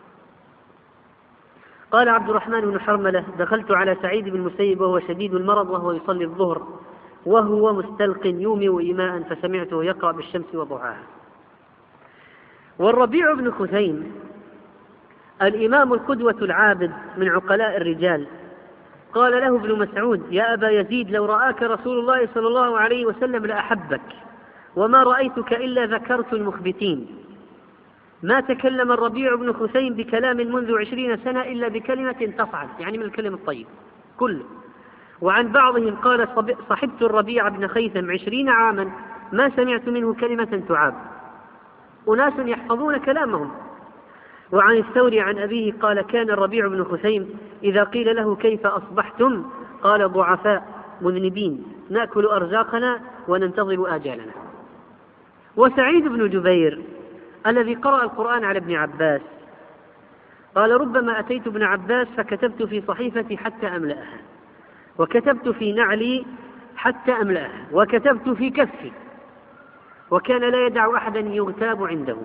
قال عبد الرحمن بن حرملة: دخلت على سعيد بن المسيب وهو شديد المرض وهو يصلي الظهر وهو مستلق يومئ إيماء، فسمعته يقرأ بالشمس وضحاها. والربيع بن خثيم الإمام القدوة العابد من عقلاء الرجال قال له ابن مسعود: يا أبا يزيد، لو رآك رسول الله صلى الله عليه وسلم لأحبك، وما رأيتك إلا ذكرت المخبتين. ما تكلم الربيع بن خثيم بكلام منذ عشرين سنة إلا بكلمة تصعد، يعني من الكلم الطيب كله. وعن بعضهم قال: صحبت الربيع بن خيثم عشرين عاما ما سمعت منه كلمة تعاب. أناس يحفظون كلامهم. وعن الثوري عن أبيه قال: كان الربيع بن خثيم إذا قيل له: كيف أصبحتم؟ قال: ضعفاء مذنبين، نأكل أرزاقنا وننتظر آجالنا. وسعيد بن جبير الذي قرأ القرآن على ابن عباس قال: ربما أتيت ابن عباس فكتبت في صحيفتي حتى أملأها، وكتبت في نعلي حتى أملأها، وكتبت في كفي، وكان لا يدع أحدا يغتاب عنده.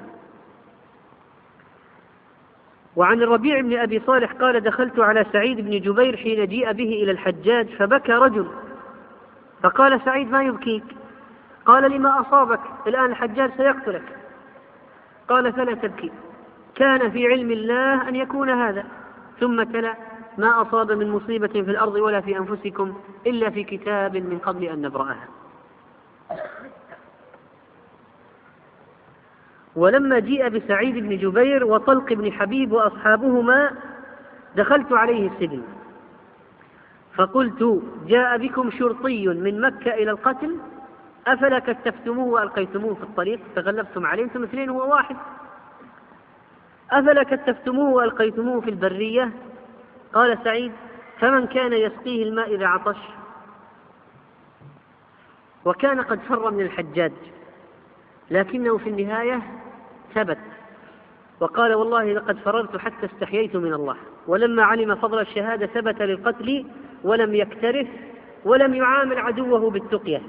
وعن الربيع بن أبي صالح قال: دخلت على سعيد بن جبير حين جيء به إلى الحجاج فبكى رجل، فقال: سعيد ما يبكيك؟ قال: لما أصابك؟ الآن الحجاج سيقتلك. قال: فلا تبكي، كان في علم الله أن يكون هذا. ثم تلا: ما أصاب من مصيبة في الأرض ولا في أنفسكم إلا في كتاب من قبل أن نبرأها. ولما جيء بسعيد بن جبير وطلق بن حبيب وأصحابهما دخلت عليه السجن، فقلت جاء بكم شرطي من مكة إلى القتل أفلا كتفتموه وألقيتموه في الطريق تغلبتم عليه أنتم اثنين هو واحد، أفلا كتفتموه وألقيتموه في البرية؟ قال سعيد فمن كان يسقيه الماء إذا عطش؟ وكان قد فر من الحجاج لكنه في النهاية ثبت وقال والله لقد فررت حتى استحييت من الله، ولما علم فضل الشهادة ثبت للقتل ولم يكترث ولم يعامل عدوه بالتقية.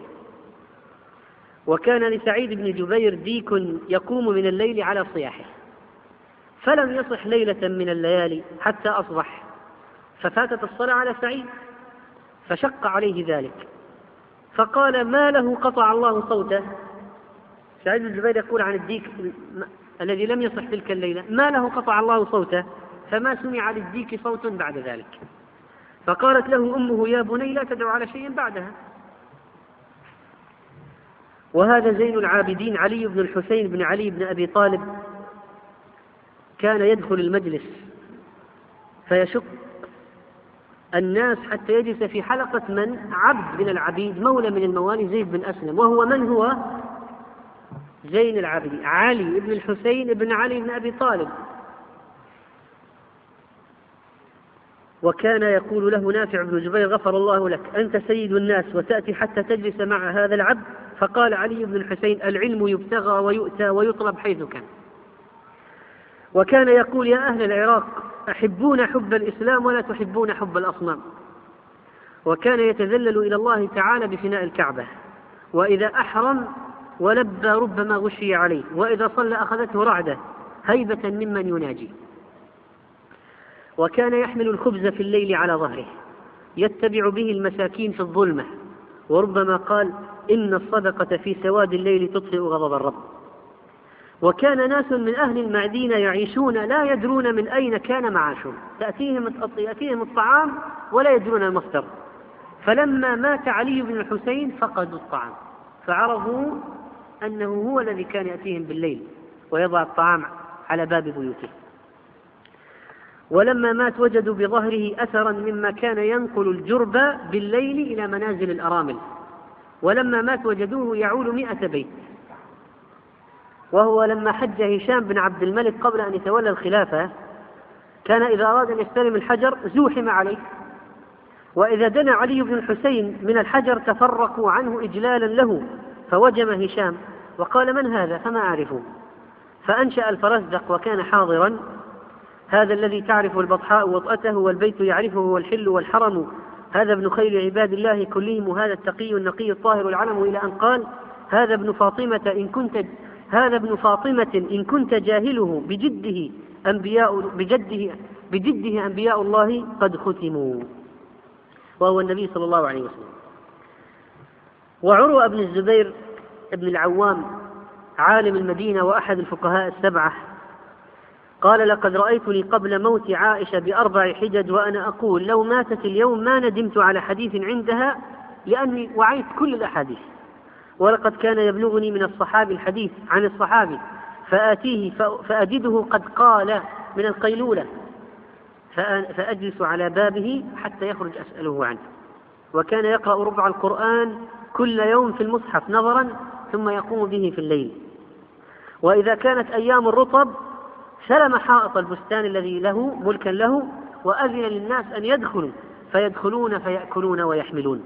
وكان لسعيد بن جبير ديك يقوم من الليل على صياحه، فلم يصح ليلة من الليالي حتى أصبح، ففاتت الصلاة على سعيد فشق عليه ذلك، فقال ما له قطع الله صوته. سعيد بن جبير يقول عن الديك الذي لم يصح تلك الليلة ما له قطع الله صوته، فما سمع للديك صوت بعد ذلك. فقالت له أمه يا بني لا تدعو على شيء بعدها. وهذا زين العابدين علي بن الحسين بن علي بن أبي طالب كان يدخل المجلس فيشق الناس حتى يجلس في حلقة من عبد من العبيد مولى من الموالي زيد بن أسلم، وهو من هو زين العابدين علي بن الحسين بن علي بن أبي طالب. وكان يقول له نافع بن جبير غفر الله لك أنت سيد الناس وتأتي حتى تجلس مع هذا العبد؟ فقال علي بن الحسين العلم يبتغى ويؤتى ويطلب حيث كان. وكان يقول يا أهل العراق أحبون حب الإسلام ولا تحبون حب الأصنام. وكان يتذلل إلى الله تعالى بفناء الكعبة، وإذا أحرم ولبى ربما غشي عليه، وإذا صلى أخذته رعدة هيبة ممن يناجي. وكان يحمل الخبز في الليل على ظهره يتبع به المساكين في الظلمة، وربما قال إن الصدقة في سواد الليل تطفئ غضب الرب. وكان ناس من أهل المعدين يعيشون لا يدرون من أين كان معاشهم، تأتيهم يأتيهم الطعام ولا يدرون المصدر، فلما مات علي بن الحسين فقدوا الطعام فعرفوا أنه هو الذي كان يأتيهم بالليل ويضع الطعام على باب بيوته. ولما مات وجدوا بظهره أثرا مما كان ينقل الجرب بالليل إلى منازل الأرامل، ولما مات وجدوه يعول مئة بيت. وهو لما حج هشام بن عبد الملك قبل أن يتولى الخلافة كان إذا أراد أن يستلم الحجر زوحم عليه، وإذا دنا علي بن الحسين من الحجر تفرقوا عنه إجلالا له، فوجم هشام وقال من هذا؟ فما أعرفه، فأنشأ الفرزدق وكان حاضرا هذا الذي تعرف البطحاء وطأته والبيت يعرفه والحل والحرم، هذا ابن خير عباد الله كلهم، هذا التقي النقي الطاهر العلم، إلى أن قال هذا ابن فاطمة إن كنت هذا ابن فاطمة إن كنت جاهله بجده أنبياء بجده بجده أنبياء الله قد ختموا، وهو النبي صلى الله عليه وسلم. وعروة بن الزبير بن العوام عالم المدينة وأحد الفقهاء السبعة قال لقد رأيتني قبل موت عائشة بأربع حجج وأنا أقول لو ماتت اليوم ما ندمت على حديث عندها لأني وعيت كل الأحاديث، ولقد كان يبلغني من الصحابي الحديث عن الصحابي فآتيه فأجده قد قال من القيلولة فأجلس على بابه حتى يخرج أسأله عنه. وكان يقرأ ربع القرآن كل يوم في المصحف نظرا ثم يقوم به في الليل. وإذا كانت أيام الرطب سلم حائط البستان الذي له ملكا له وأذن للناس أن يدخلوا فيدخلون فيأكلون ويحملون.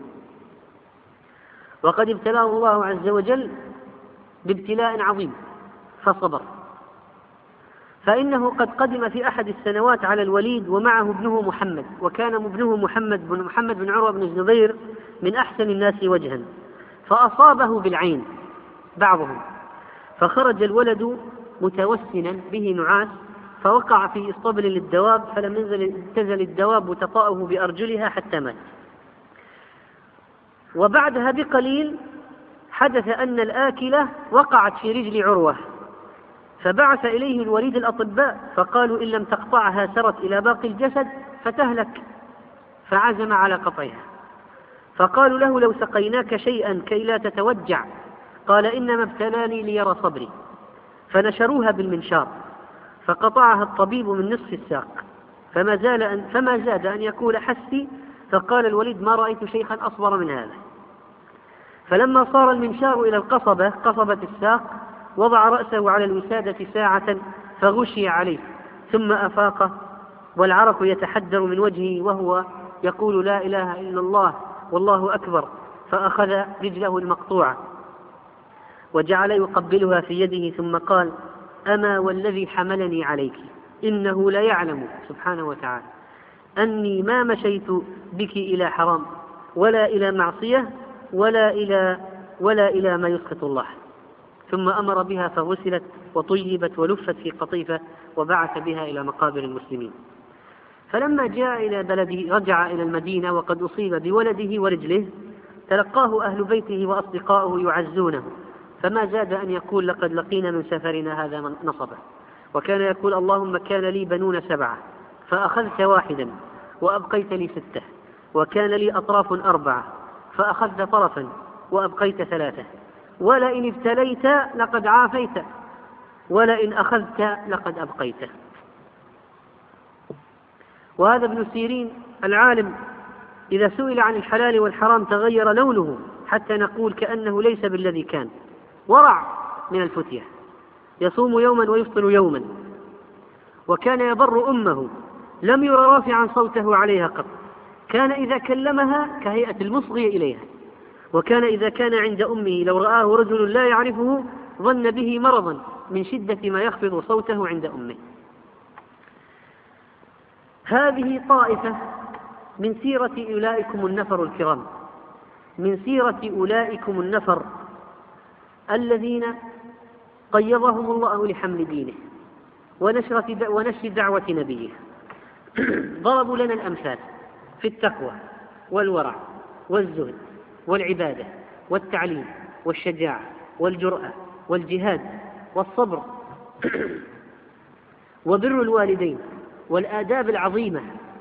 وقد ابتلاه الله عز وجل بابتلاء عظيم فصبر، فإنه قد قدم في أحد السنوات على الوليد ومعه ابنه محمد، وكان ابنه محمد بن محمد بن عروة بن الزبير من أحسن الناس وجها، فأصابه بالعين بعضهم، فخرج الولد متوسنا به نعاس فوقع في إصطبل للدواب، فلم تزل الدواب تطأه بأرجلها حتى مات. وبعدها بقليل حدث أن الآكلة وقعت في رجل عروة، فبعث إليه الوليد الأطباء فقالوا إن لم تقطعها سرت إلى باقي الجسد فتهلك، فعزم على قطعها. فقالوا له لو سقيناك شيئا كي لا تتوجع، قال إنما ابتلاني ليرى صبري، فنشروها بالمنشار فقطعها الطبيب من نصف الساق، فما زال أن فما زاد أن يقول حسي فقال الوليد: ما رأيت شيخا أصبر من هذا. فلما صار المنشار إلى القصبة، قصبة الساق، وضع رأسه على الوسادة ساعة فغشي عليه، ثم أفاق والعرق يتحدر من وجهه وهو يقول: لا إله إلا الله والله أكبر. فأخذ رجله المقطوعة وجعل يقبلها في يده، ثم قال: أما والذي حملني عليك إنه لا يعلم سبحانه وتعالى أني ما مشيت بك إلى حرام ولا إلى معصية ولا إلى, ولا إلى ما يسخط الله. ثم أمر بها فغسلت وطيبت ولفت في قطيفة وبعث بها إلى مقابر المسلمين. فلما جاء إلى بلده رجع إلى المدينة وقد أصيب بولده ورجله، تلقاه أهل بيته وأصدقاؤه يعزونه، فما زاد أن يقول: لقد لقينا من سفرنا هذا نصبا. وكان يقول: اللهم كان لي بنون سبعة فأخذت واحدا وأبقيت لي ستة، وكان لي أطراف أربعة فأخذت طرفا وأبقيت ثلاثة، ولئن ابتليت لقد عافيت، ولئن أخذت لقد أبقيت. وهذا ابن سيرين العالم إذا سئل عن الحلال والحرام تغير لونه حتى نقول كأنه ليس بالذي كان، ورع من الفتية، يصوم يوما ويفطر يوما، وكان يبر أمه، لم ير رافعا صوته عليها قط، كان إذا كلمها كهيئة المصغي إليها، وكان إذا كان عند أمه لو رآه رجل لا يعرفه ظن به مرضا من شدة ما يخفض صوته عند أمه. هذه طائفة من سيرة أولئكم النفر الكرام، من سيرة أولئكم النفر الذين قيضهم الله لحمل دينه ونشر دعوة نبيه. ضربوا لنا الأمثال في التقوى والورع والزهد والعبادة والتعليم والشجاعة والجرأة والجهاد والصبر وبر الوالدين والآداب العظيمة.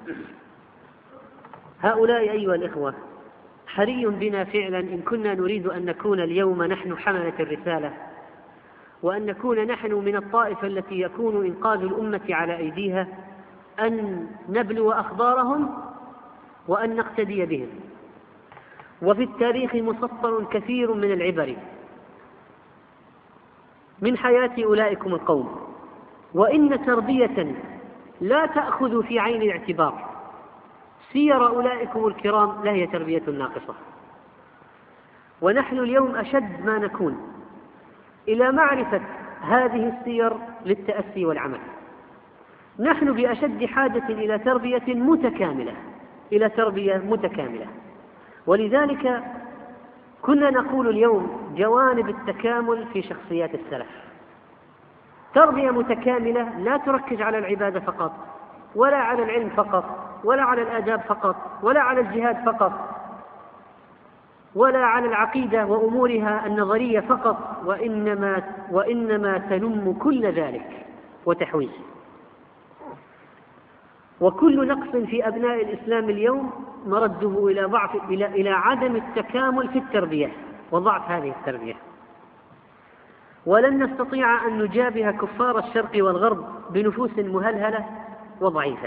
هؤلاء أيها الإخوة حري بنا فعلا إن كنا نريد أن نكون اليوم نحن حملة الرسالة، وأن نكون نحن من الطائفة التي يكون إنقاذ الأمة على أيديها، أن نبلو أخبارهم وأن نقتدي بهم. وفي التاريخ مسطر كثير من العبر من حياة أولئكم القوم، وإن تربية لا تأخذ في عين الاعتبار سير أولئكم الكرام لهي تربية ناقصة. ونحن اليوم أشد ما نكون إلى معرفة هذه السير للتأسي والعمل. نحن بأشد حاجة إلى تربية متكاملة إلى تربية متكاملة ولذلك كنا نقول اليوم جوانب التكامل في شخصيات السلف. تربية متكاملة لا تركز على العبادة فقط، ولا على العلم فقط، ولا على الآداب فقط، ولا على الجهاد فقط، ولا على العقيدة وأمورها النظرية فقط، وإنما, وإنما تلم كل ذلك وتحويه. وكل نقص في أبناء الإسلام اليوم مرده إلى ضعف إلى إلى عدم التكامل في التربية وضعف هذه التربية. ولن نستطيع أن نجابه كفار الشرق والغرب بنفوس مهلهلة وضعيفة.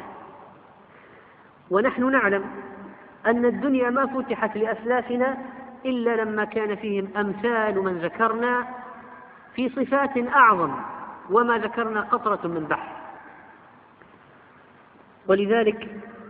ونحن نعلم أن الدنيا ما فتحت لأسلافنا إلا لما كان فيهم أمثال من ذكرنا في صفات أعظم، وما ذكرنا قطرة من بحر. ولذلك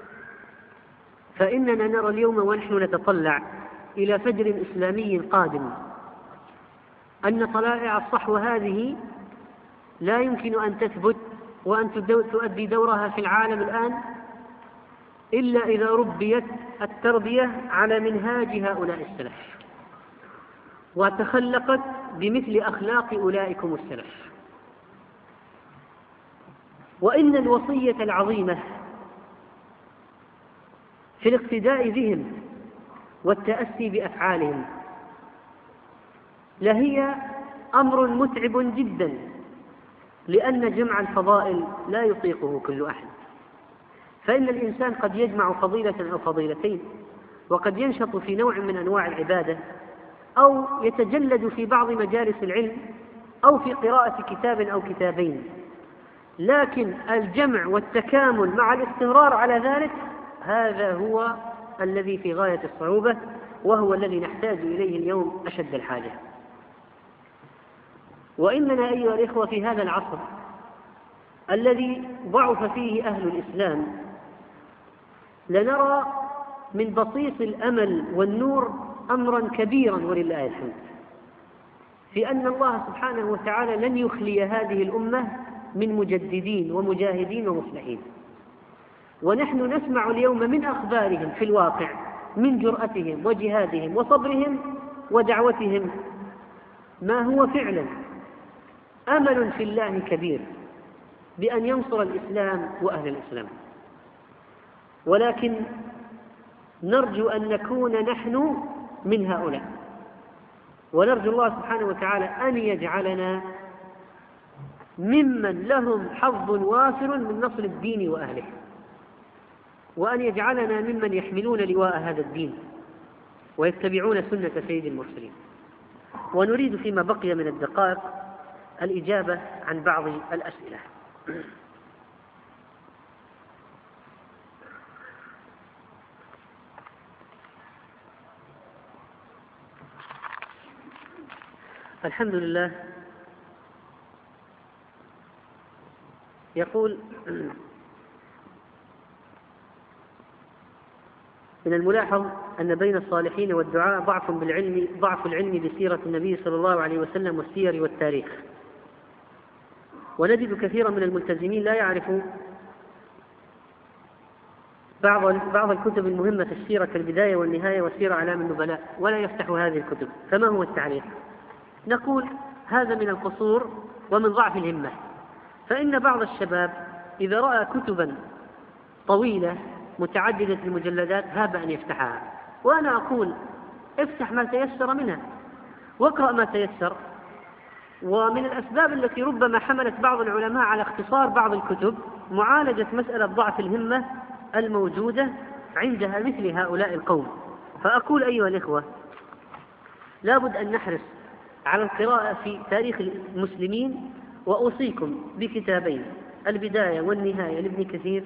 فإننا نرى اليوم ونحن نتطلع إلى فجر إسلامي قادم أن طلائع الصحوة هذه لا يمكن أن تثبت وأن تؤدي دورها في العالم الآن إلا إذا ربيت التربية على منهاج هؤلاء السلف وتخلقت بمثل أخلاق أولئكم السلف. وإن الوصية العظيمة في الاقتداء بهم والتأسي بأفعالهم لهي أمر متعب جدا، لأن جمع الفضائل لا يطيقه كل أحد. فإن الإنسان قد يجمع فضيلة أو فضيلتين، وقد ينشط في نوع من أنواع العبادة، أو يتجلد في بعض مجالس العلم، أو في قراءة كتاب أو كتابين، لكن الجمع والتكامل مع الاستمرار على ذلك هذا هو الذي في غاية الصعوبة، وهو الذي نحتاج إليه اليوم أشد الحاجة. وإننا أيها الإخوة في هذا العصر الذي ضعف فيه أهل الإسلام لنرى من بسيط الأمل والنور أمرا كبيرا ولله الحمد، في أن الله سبحانه وتعالى لن يخلي هذه الأمة من مجددين ومجاهدين ومصلحين. ونحن نسمع اليوم من أخبارهم في الواقع من جرأتهم وجهادهم وصبرهم ودعوتهم ما هو فعلا أمل في الله كبير بأن ينصر الإسلام وأهل الإسلام. ولكن نرجو أن نكون نحن من هؤلاء، ونرجو الله سبحانه وتعالى أن يجعلنا ممن لهم حظ وافر من نصر الدين وأهله، وأن يجعلنا ممن يحملون لواء هذا الدين ويتبعون سنة سيد المرسلين. ونريد فيما بقي من الدقائق الإجابة عن بعض الأسئلة. الحمد لله. يقول: من الملاحظ أن بين الصالحين والدعاء ضعف بالعلم ضعف العلم بسيرة النبي صلى الله عليه وسلم والسير والتاريخ، ونجد كثيرا من الملتزمين لا يعرف بعض بعض الكتب المهمة في السيرة كالبداية والنهاية وسير أعلام النبلاء، ولا يفتح هذه الكتب، فما هو التعليق؟ نقول: هذا من القصور ومن ضعف الهمة، فإن بعض الشباب إذا رأى كتبا طويلة متعددة المجلدات هاب أن يفتحها، وأنا أقول: افتح ما تيسر منها واقرأ ما تيسر. ومن الأسباب التي ربما حملت بعض العلماء على اختصار بعض الكتب معالجة مسألة ضعف الهمة الموجودة عندها مثل هؤلاء القوم. فأقول أيها الإخوة: لابد أن نحرص على القراءة في تاريخ المسلمين، وأوصيكم بكتابين: البداية والنهاية لابن كثير،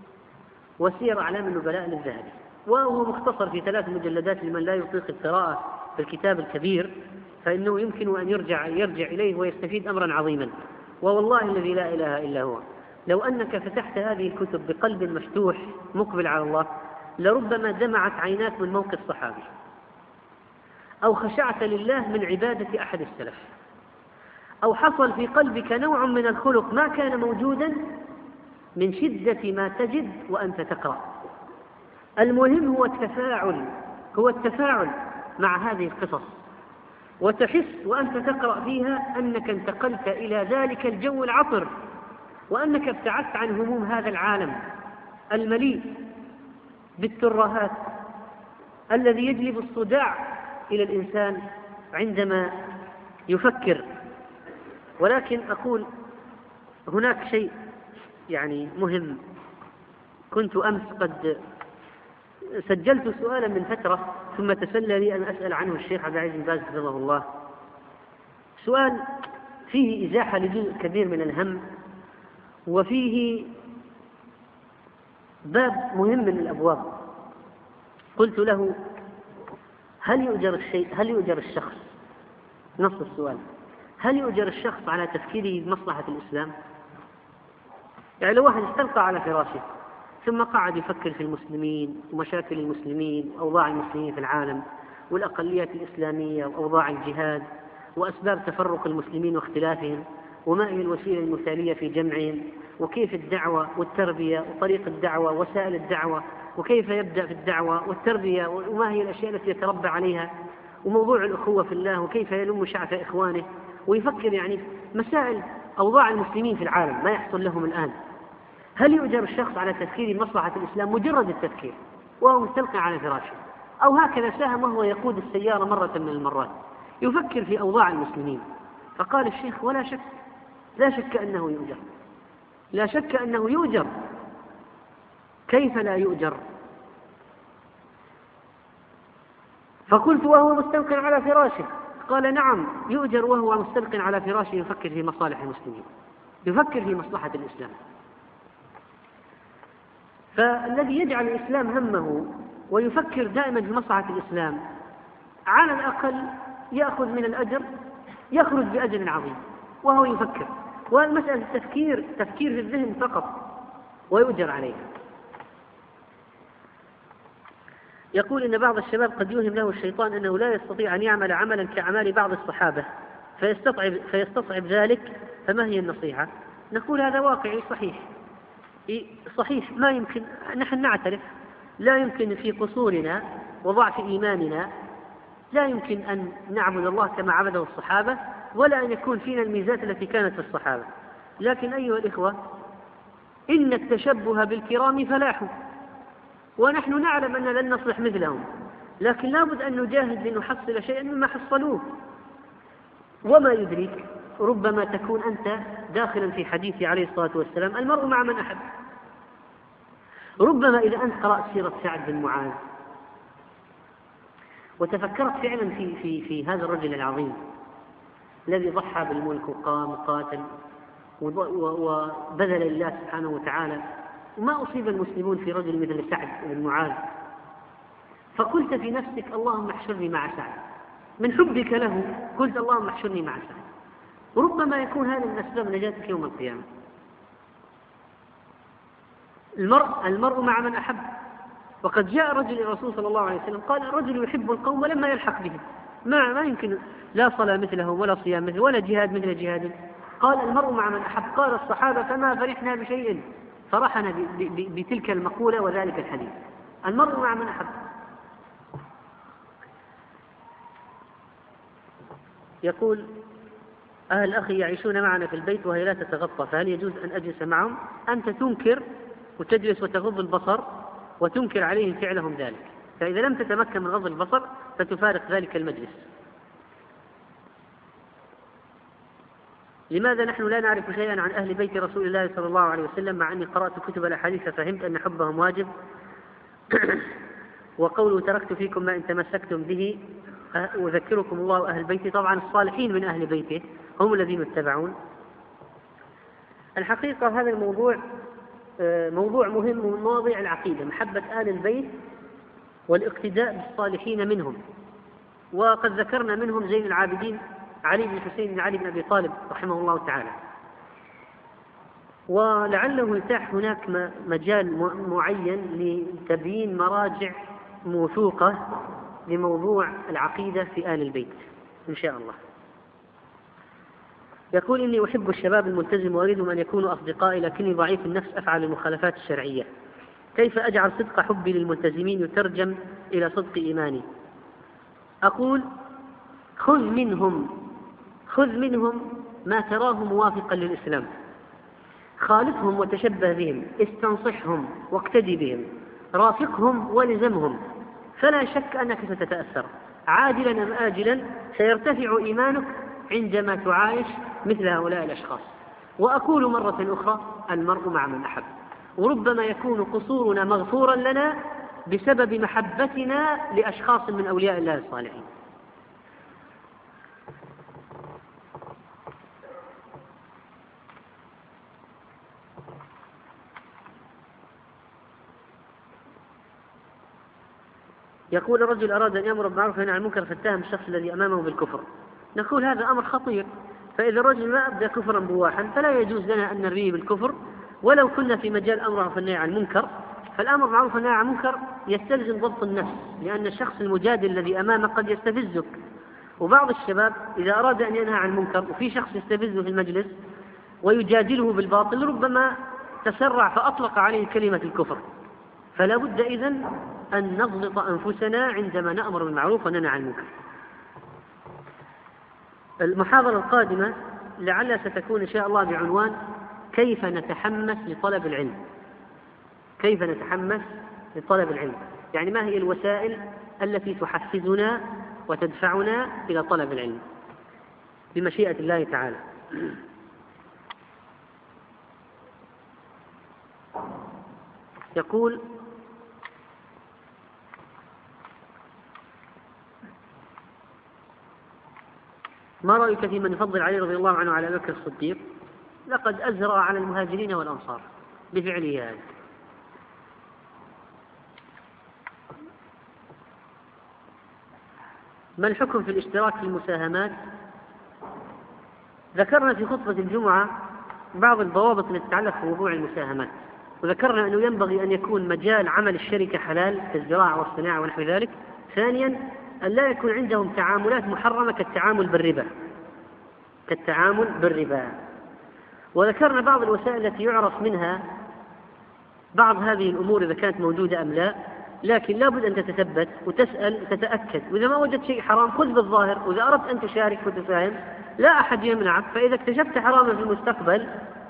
وسير أعلام النبلاء للذهبي، وهو مختصر في ثلاث مجلدات لمن لا يطيق القراءة في الكتاب الكبير، فإنه يمكن أن يرجع يرجع إليه ويستفيد أمرا عظيما. ووالله الذي لا إله إلا هو، لو أنك فتحت هذه الكتب بقلب مفتوح مقبل على الله لربما دمعت عيناك من موقف صحابي، أو خشعت لله من عبادة أحد السلف، أو حصل في قلبك نوع من الخلق ما كان موجودا من شدة ما تجد وأنت تقرأ. المهم هو التفاعل هو التفاعل مع هذه القصص، وتحس وأنت تقرأ فيها أنك انتقلت إلى ذلك الجو العطر، وأنك ابتعدت عن هموم هذا العالم المليء بالترهات الذي يجلب الصداع إلى الإنسان عندما يفكر. ولكن أقول هناك شيء يعني مهم. كنت أمس قد سجلت سؤالا من فترة ثم تسلى لي أن أسأل عنه الشيخ عبد العزيز بن باز حفظه الله، سؤال فيه إزاحة لجزء كبير من الهم، وفيه باب مهم من الأبواب. قلت له: هل يؤجر الشيء هل يؤجر الشخص نص السؤال هل يؤجر الشخص على تفكيره بمصلحة الإسلام؟ يعني لو واحد استلقى على فراشه ثم قعد يفكر في المسلمين ومشاكل المسلمين وأوضاع المسلمين في العالم والأقليات الإسلامية وأوضاع الجهاد وأسباب تفرق المسلمين واختلافهم وما هي الوسيلة المثالية في جمعهم وكيف الدعوة والتربية وطريق الدعوة وسائل الدعوة وكيف يبدأ في الدعوة والتربية وما هي الأشياء التي يتربى عليها وموضوع الأخوة في الله وكيف يلم شعث إخوانه، ويفكر يعني مسائل أوضاع المسلمين في العالم ما يحصل لهم الآن. هل يؤجر الشخص على تفكير مصلحة الإسلام مجرد التفكير وهو مستلقي على فراشه، أو هكذا ساهم وهو يقود السيارة مرة من المرات يفكر في أوضاع المسلمين؟ فقال الشيخ: ولا شك لا شك أنه يؤجر لا شك أنه يؤجر كيف لا يؤجر؟ فقلت: وهو مستلقي على فراشه؟ قال: نعم يؤجر وهو مستلقي على فراشه يفكر في مصالح المسلمين، يفكر في مصلحة الإسلام. فالذي يجعل الإسلام همه ويفكر دائما بمصلحة الإسلام على الأقل يأخذ من الأجر، يخرج بأجر عظيم وهو يفكر. والمسألة التفكير تفكير في الذهن فقط ويؤجر عليه. يقول إن بعض الشباب قد يوهم له الشيطان أنه لا يستطيع أن يعمل عملا كأعمال بعض الصحابة فيستصعب, فيستصعب ذلك، فما هي النصيحة؟ نقول هذا واقعي صحيح صحيح، ما يمكن، نحن نعترف لا يمكن في قصورنا وضعف إيماننا لا يمكن أن نعبد الله كما عبده الصحابة، ولا أن يكون فينا الميزات التي كانت في الصحابة. لكن أيها الإخوة، إن التشبه بالكرام فلاح، ونحن نعلم أن لن نصلح مثلهم، لكن لابد أن نجاهد لنحصل شيئا مما حصلوه. وما يدريك، ربما تكون أنت داخلا في حديث عليه الصلاة والسلام المرء مع من أحب. ربما إذا أنت قرأت سيرة سعد بن معاذ وتفكرت فعلا في, في, في هذا الرجل العظيم الذي ضحى بالملك وقام وقاتل وبذل الله سبحانه وتعالى، وما أصيب المسلمون في رجل مثل سعد بن معاذ، فقلت في نفسك اللهم احشرني مع سعد، من حبك له قلت اللهم احشرني مع سعد. وربما يكون هذا من أسباب نجاتك يوم القيامة. المرء, المرء مع من أحب. وقد جاء رجل إلى الرسول صلى الله عليه وسلم قال الرجل يحب القوم ولما يلحق بهم، ما, ما يمكن لا صلاة مثلهم ولا صيام مثلهم ولا جهاد مثل جهادهم. قال المرء مع من أحب. قال الصحابة فما فرحنا بشيء فرحنا بتلك المقولة وذلك الحديث، المرء مع من أحب. يقول أهل أخي يعيشون معنا في البيت وهي لا تتغطى، فهل يجوز أن أجلس معهم؟ أنت تنكر وتجلس وتغض البصر وتنكر عليهم فعلهم ذلك، فإذا لم تتمكن من غض البصر فتفارق ذلك المجلس. لماذا نحن لا نعرف شيئا عن أهل بيت رسول الله صلى الله عليه وسلم مع أني قرأت كتب الأحاديث ففهمت أن حبهم واجب؟ وقوله تركت فيكم ما إن تمسكتم به أذكركم الله أهل بيتي، طبعا الصالحين من أهل بيته هم الذين اتبعون. الحقيقة هذا الموضوع موضوع مهم من مواضيع العقيدة، محبة آل البيت والاقتداء بالصالحين منهم. وقد ذكرنا منهم زين العابدين علي بن حسين بن علي بن أبي طالب رحمه الله تعالى، ولعله يتاح هناك مجال معين لتبيين مراجع موثوقة لموضوع العقيدة في آل البيت إن شاء الله. يقول إني أحب الشباب الملتزم وأريدهم أن يكونوا أصدقائي، لكني ضعيف النفس أفعل المخالفات الشرعية، كيف أجعل صدق حبي للملتزمين يترجم إلى صدق إيماني؟ أقول خذ منهم خذ منهم ما تراه موافقا للإسلام، خالفهم وتشبه بهم، استنصحهم واقتدي بهم، رافقهم ولزمهم، فلا شك أنك ستتأثر عاجلا أم آجلا، سيرتفع إيمانك عندما تعايش مثل هؤلاء الأشخاص. وأقول مرة أخرى المرء مع من أحب، وربما يكون قصورنا مغفورا لنا بسبب محبتنا لأشخاص من أولياء الله الصالحين. يقول الرجل أراد أن يأمر بالمعروف وينهى عن المنكر فاتهم الشخص الذي أمامه بالكفر. نقول هذا أمر خطير، فإذا الرجل ما أبدى كفرا بواحا فلا يجوز لنا أن نرميه بالكفر، ولو كنا في مجال أمر والنهي عن المنكر، فالأمر بالمعروف والنهي عن المنكر يستلزم ضبط النفس، لأن الشخص المجادل الذي أمامه قد يستفزك. وبعض الشباب إذا أراد أن ينهى عن المنكر وفي شخص يستفزه في المجلس ويجادله بالباطل ربما تسرع فأطلق عليه كلمة الكفر. فلا بد إذن أن نضبط أنفسنا عندما نأمر بالمعروف وننهى عن المنكر. المحاضرة القادمة لعلها ستكون إن شاء الله بعنوان كيف نتحمس لطلب العلم. كيف نتحمس لطلب العلم، يعني ما هي الوسائل التي تحفزنا وتدفعنا إلى طلب العلم بمشيئة الله تعالى. يقول ما رأيك في من يفضل علي رضي الله عنه على أبي بكر الصديق؟ لقد أزرع على المهاجرين والأنصار بفعله هذا. ما الحكم في الاشتراك في المساهمات؟ ذكرنا في خطبة الجمعة بعض الضوابط التي تتعلق بموضوع المساهمات، وذكرنا أنه ينبغي أن يكون مجال عمل الشركة حلال كالزراعة والصناعة ونحو ذلك. ثانيا، أن لا يكون عندهم تعاملات محرمة كالتعامل بالربا كالتعامل بالربا وذكرنا بعض الوسائل التي يعرف منها بعض هذه الأمور إذا كانت موجودة أم لا، لكن لا بد أن تتثبت وتسأل تتأكد، وإذا ما وجدت شيء حرام خذ بالظاهر، وإذا أردت أن تشارك وتساهم لا أحد يمنعك، فإذا اكتشفت حراما في المستقبل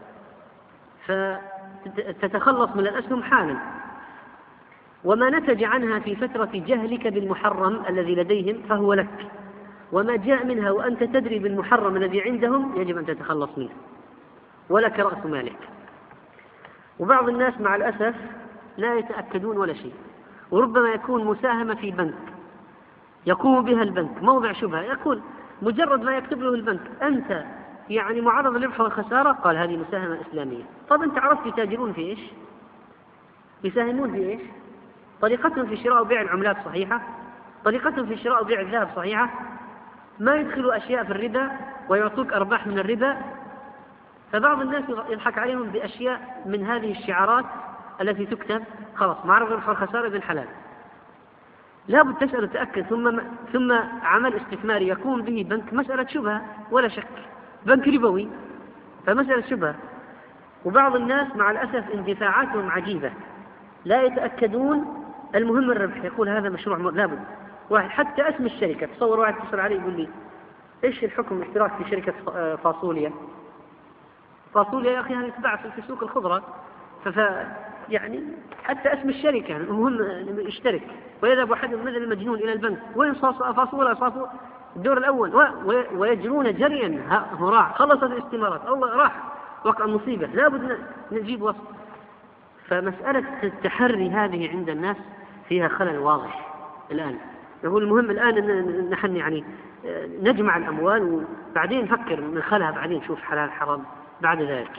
فتتخلص من الأسهم حالا. وما نتج عنها في فترة جهلك بالمحرم الذي لديهم فهو لك، وما جاء منها وأنت تدري بالمحرم الذي عندهم يجب أن تتخلص منه، ولك رأس مالك. وبعض الناس مع الأسف لا يتأكدون ولا شيء، وربما يكون مساهمة في بنك يقوم بها البنك موضع شبهة، يقول مجرد ما يكتب له البنك أنت يعني معرض للربح والخسارة، قال هذه مساهمة إسلامية. طب أنت عرفت يتاجرون في إيش؟ يساهمون في إيش؟ طريقتهم في شراء وبيع العملات صحيحة؟ طريقتهم في شراء وبيع الذهب صحيحة؟ ما يدخلوا أشياء في الربا ويعطوك أرباح من الربا. فبعض الناس يضحك عليهم بأشياء من هذه الشعارات التي تكتب خلاص معرض للربح والخسارة ابن حلال. لا بد تسأل وتأكد. ثم ثم عمل استثماري يقوم به بنك مسألة شبهة ولا شك، بنك ربوي، فمسألة شبهة. وبعض الناس مع الأسف اندفاعاتهم عجيبة، لا يتأكدون. المهم الربح، يقول هذا مشروع لابد. واحد حتى اسم الشركة، تصور واحد اتصل علي يقول لي ايش الحكم اشتراك في شركة فاصوليا؟ فاصوليا يا أخي هذه تباع في سوق الخضرة، ف يعني حتى اسم الشركة المهم يشترك. ويذهب أحد مثل المجنون إلى البنك، وين فاصولة فاصولة الدور الأول، ويجرون جريا هراع، خلصت الاستمارات الله راح وقع مصيبة، لابد نجيب وسط. فمسألة التحري هذه عند الناس فيها خلل واضح الآن. يقول المهم الآن نحن يعني نجمع الأموال وبعدين نفكر ندخلها، بعدين نشوف حلال حرام بعد ذلك.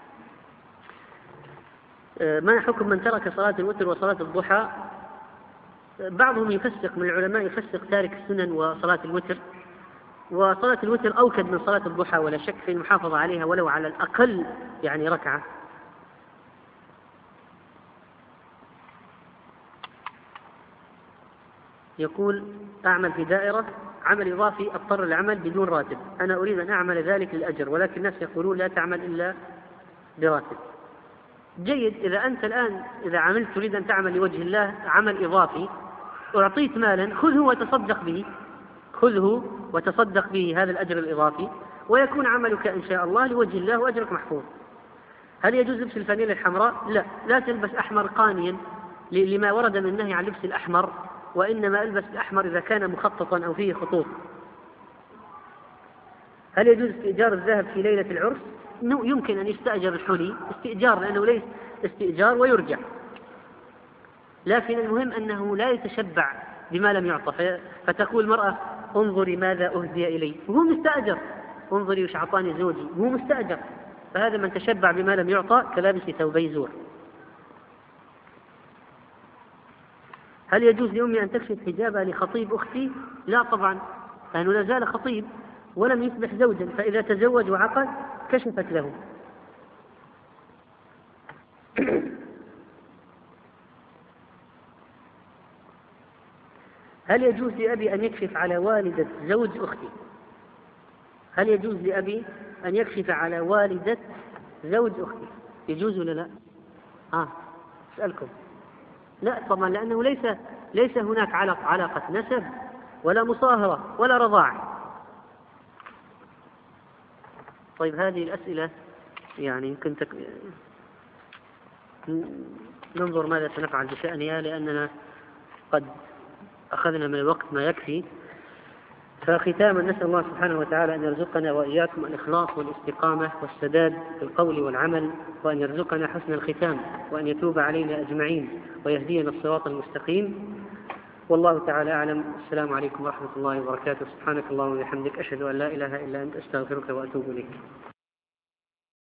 ما حكم من ترك صلاة الوتر وصلاة الضحى؟ بعضهم يفسق من العلماء يفسق تارك السنن وصلاة الوتر، وصلاة الوتر أوكد من صلاة الضحى ولا شك في المحافظة عليها ولو على الأقل يعني ركعة. يقول أعمل في دائرة عمل إضافي أضطر العمل بدون راتب، أنا أريد أن أعمل ذلك للأجر، ولكن الناس يقولون لا تعمل إلا براتب. جيد، إذا أنت الآن إذا عملت تريد أن تعمل لوجه الله عمل إضافي أعطيت مالا خذه وتصدق به، خذه وتصدق به هذا الأجر الإضافي، ويكون عملك إن شاء الله لوجه الله وأجرك محفوظ. هل يجوز لبس الفانيلة الحمراء؟ لا، لا تلبس أحمر قانيا لما ورد من النهي عن لبس الأحمر، وإنما ألبس الأحمر إذا كان مخططا أو فيه خطوط. هل يجوز استئجار الذهب في ليلة العرس؟ يمكن أن يستأجر الحلي استئجار، لأنه ليس استئجار ويرجع، لكن المهم أنه لا يتشبع بما لم يعطى، فتقول المرأة انظري ماذا أهدي إلي وهو مستأجر، انظري وش أعطاني زوجي وهو مستأجر، فهذا من تشبع بما لم يعطى كلابس ثوبي زور. هل يجوز لأمي أن تكشف حجابها لخطيب أختي؟ لا طبعا، لأنه لا زال خطيب ولم يصبح زوجا، فإذا تزوج وعقد كشفت له. هل يجوز لأبي أن يكشف على والدة زوج أختي؟ هل يجوز لأبي أن يكشف على والدة زوج أختي؟ يجوز ولا لا؟ آه أسألكم. لا طبعا، لأنه ليس ليس هناك علاقة علاقة نسب ولا مصاهرة ولا رضاعة. طيب هذه الأسئلة يعني يمكن تك... ننظر ماذا سنفعل بشأنها، لأننا قد أخذنا من الوقت ما يكفي. فختاما نسأل الله سبحانه وتعالى أن يرزقنا وإياكم الإخلاص والاستقامة والسداد في القول والعمل، وأن يرزقنا حسن الختام، وأن يتوب علينا أجمعين ويهدينا الصراط المستقيم. والله تعالى أعلم. السلام عليكم ورحمة الله وبركاته. سبحانك اللهم وبحمدك، أشهد أن لا إله إلا أنت، أستغفرك وأتوب إليك.